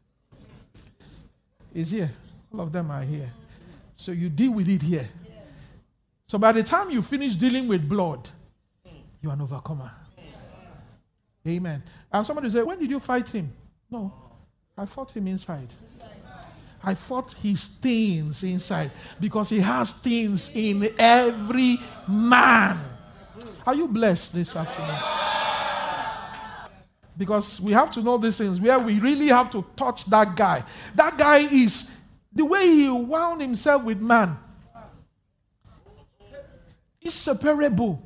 It's here. All of them are here. So you deal with it here. So by the time you finish dealing with blood, you're an overcomer. Amen. And somebody say, when did you fight him? No, I fought him inside. I fought his things inside because he has things in every man. Are you blessed this afternoon? Because we have to know these things where we really have to touch that guy. That guy is the way he wound himself with man. Inseparable.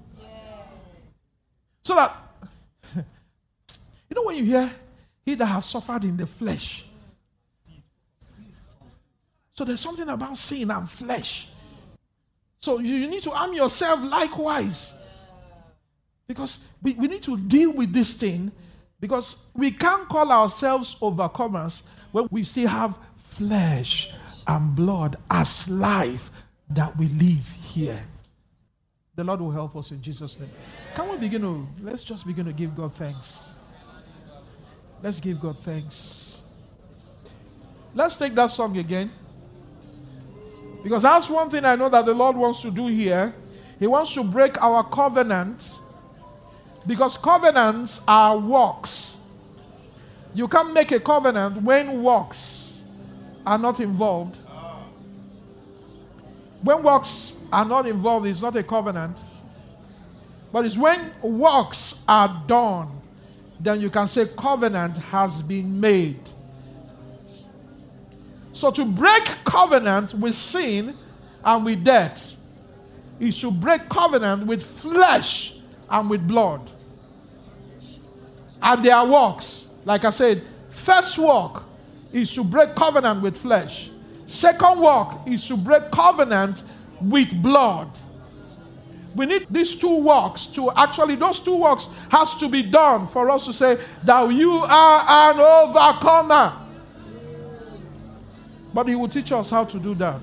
So that, you know when you hear, he that has suffered in the flesh. So there's something about sin and flesh. So you need to arm yourself likewise. Because we need to deal with this thing. Because we can't call ourselves overcomers when we still have flesh and blood as life that we live here. The Lord will help us in Jesus' name. Let's just begin to give God thanks. Let's give God thanks. Let's take that song again. Because that's one thing I know that the Lord wants to do here. He wants to break our covenant. Because covenants are works. You can't make a covenant when works are not involved. When works are not involved, it's not a covenant. But it's when works are done, then you can say covenant has been made. So to break covenant with sin and with death is to break covenant with flesh and with blood. And their works, like I said, first work is to break covenant with flesh. Second work is to break covenant with blood. We need these two works to actually, those two works has to be done for us to say that you are an overcomer. But he will teach us how to do that.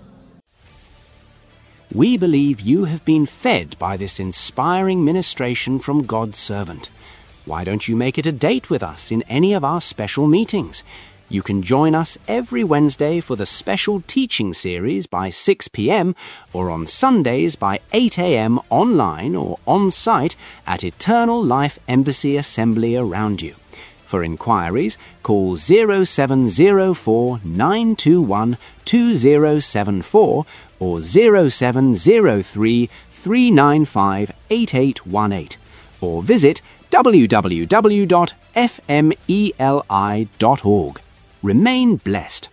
We believe you have been fed by this inspiring ministration from God's servant. Why don't you make it a date with us in any of our special meetings? You can join us every Wednesday for the special teaching series by 6 p.m. or on Sundays by 8 a.m. online or on site at Eternal Life Embassy Assembly around you. For inquiries, call 0704 921 2074 or 0703 395 8818 or visit www.fmeli.org. Remain blessed.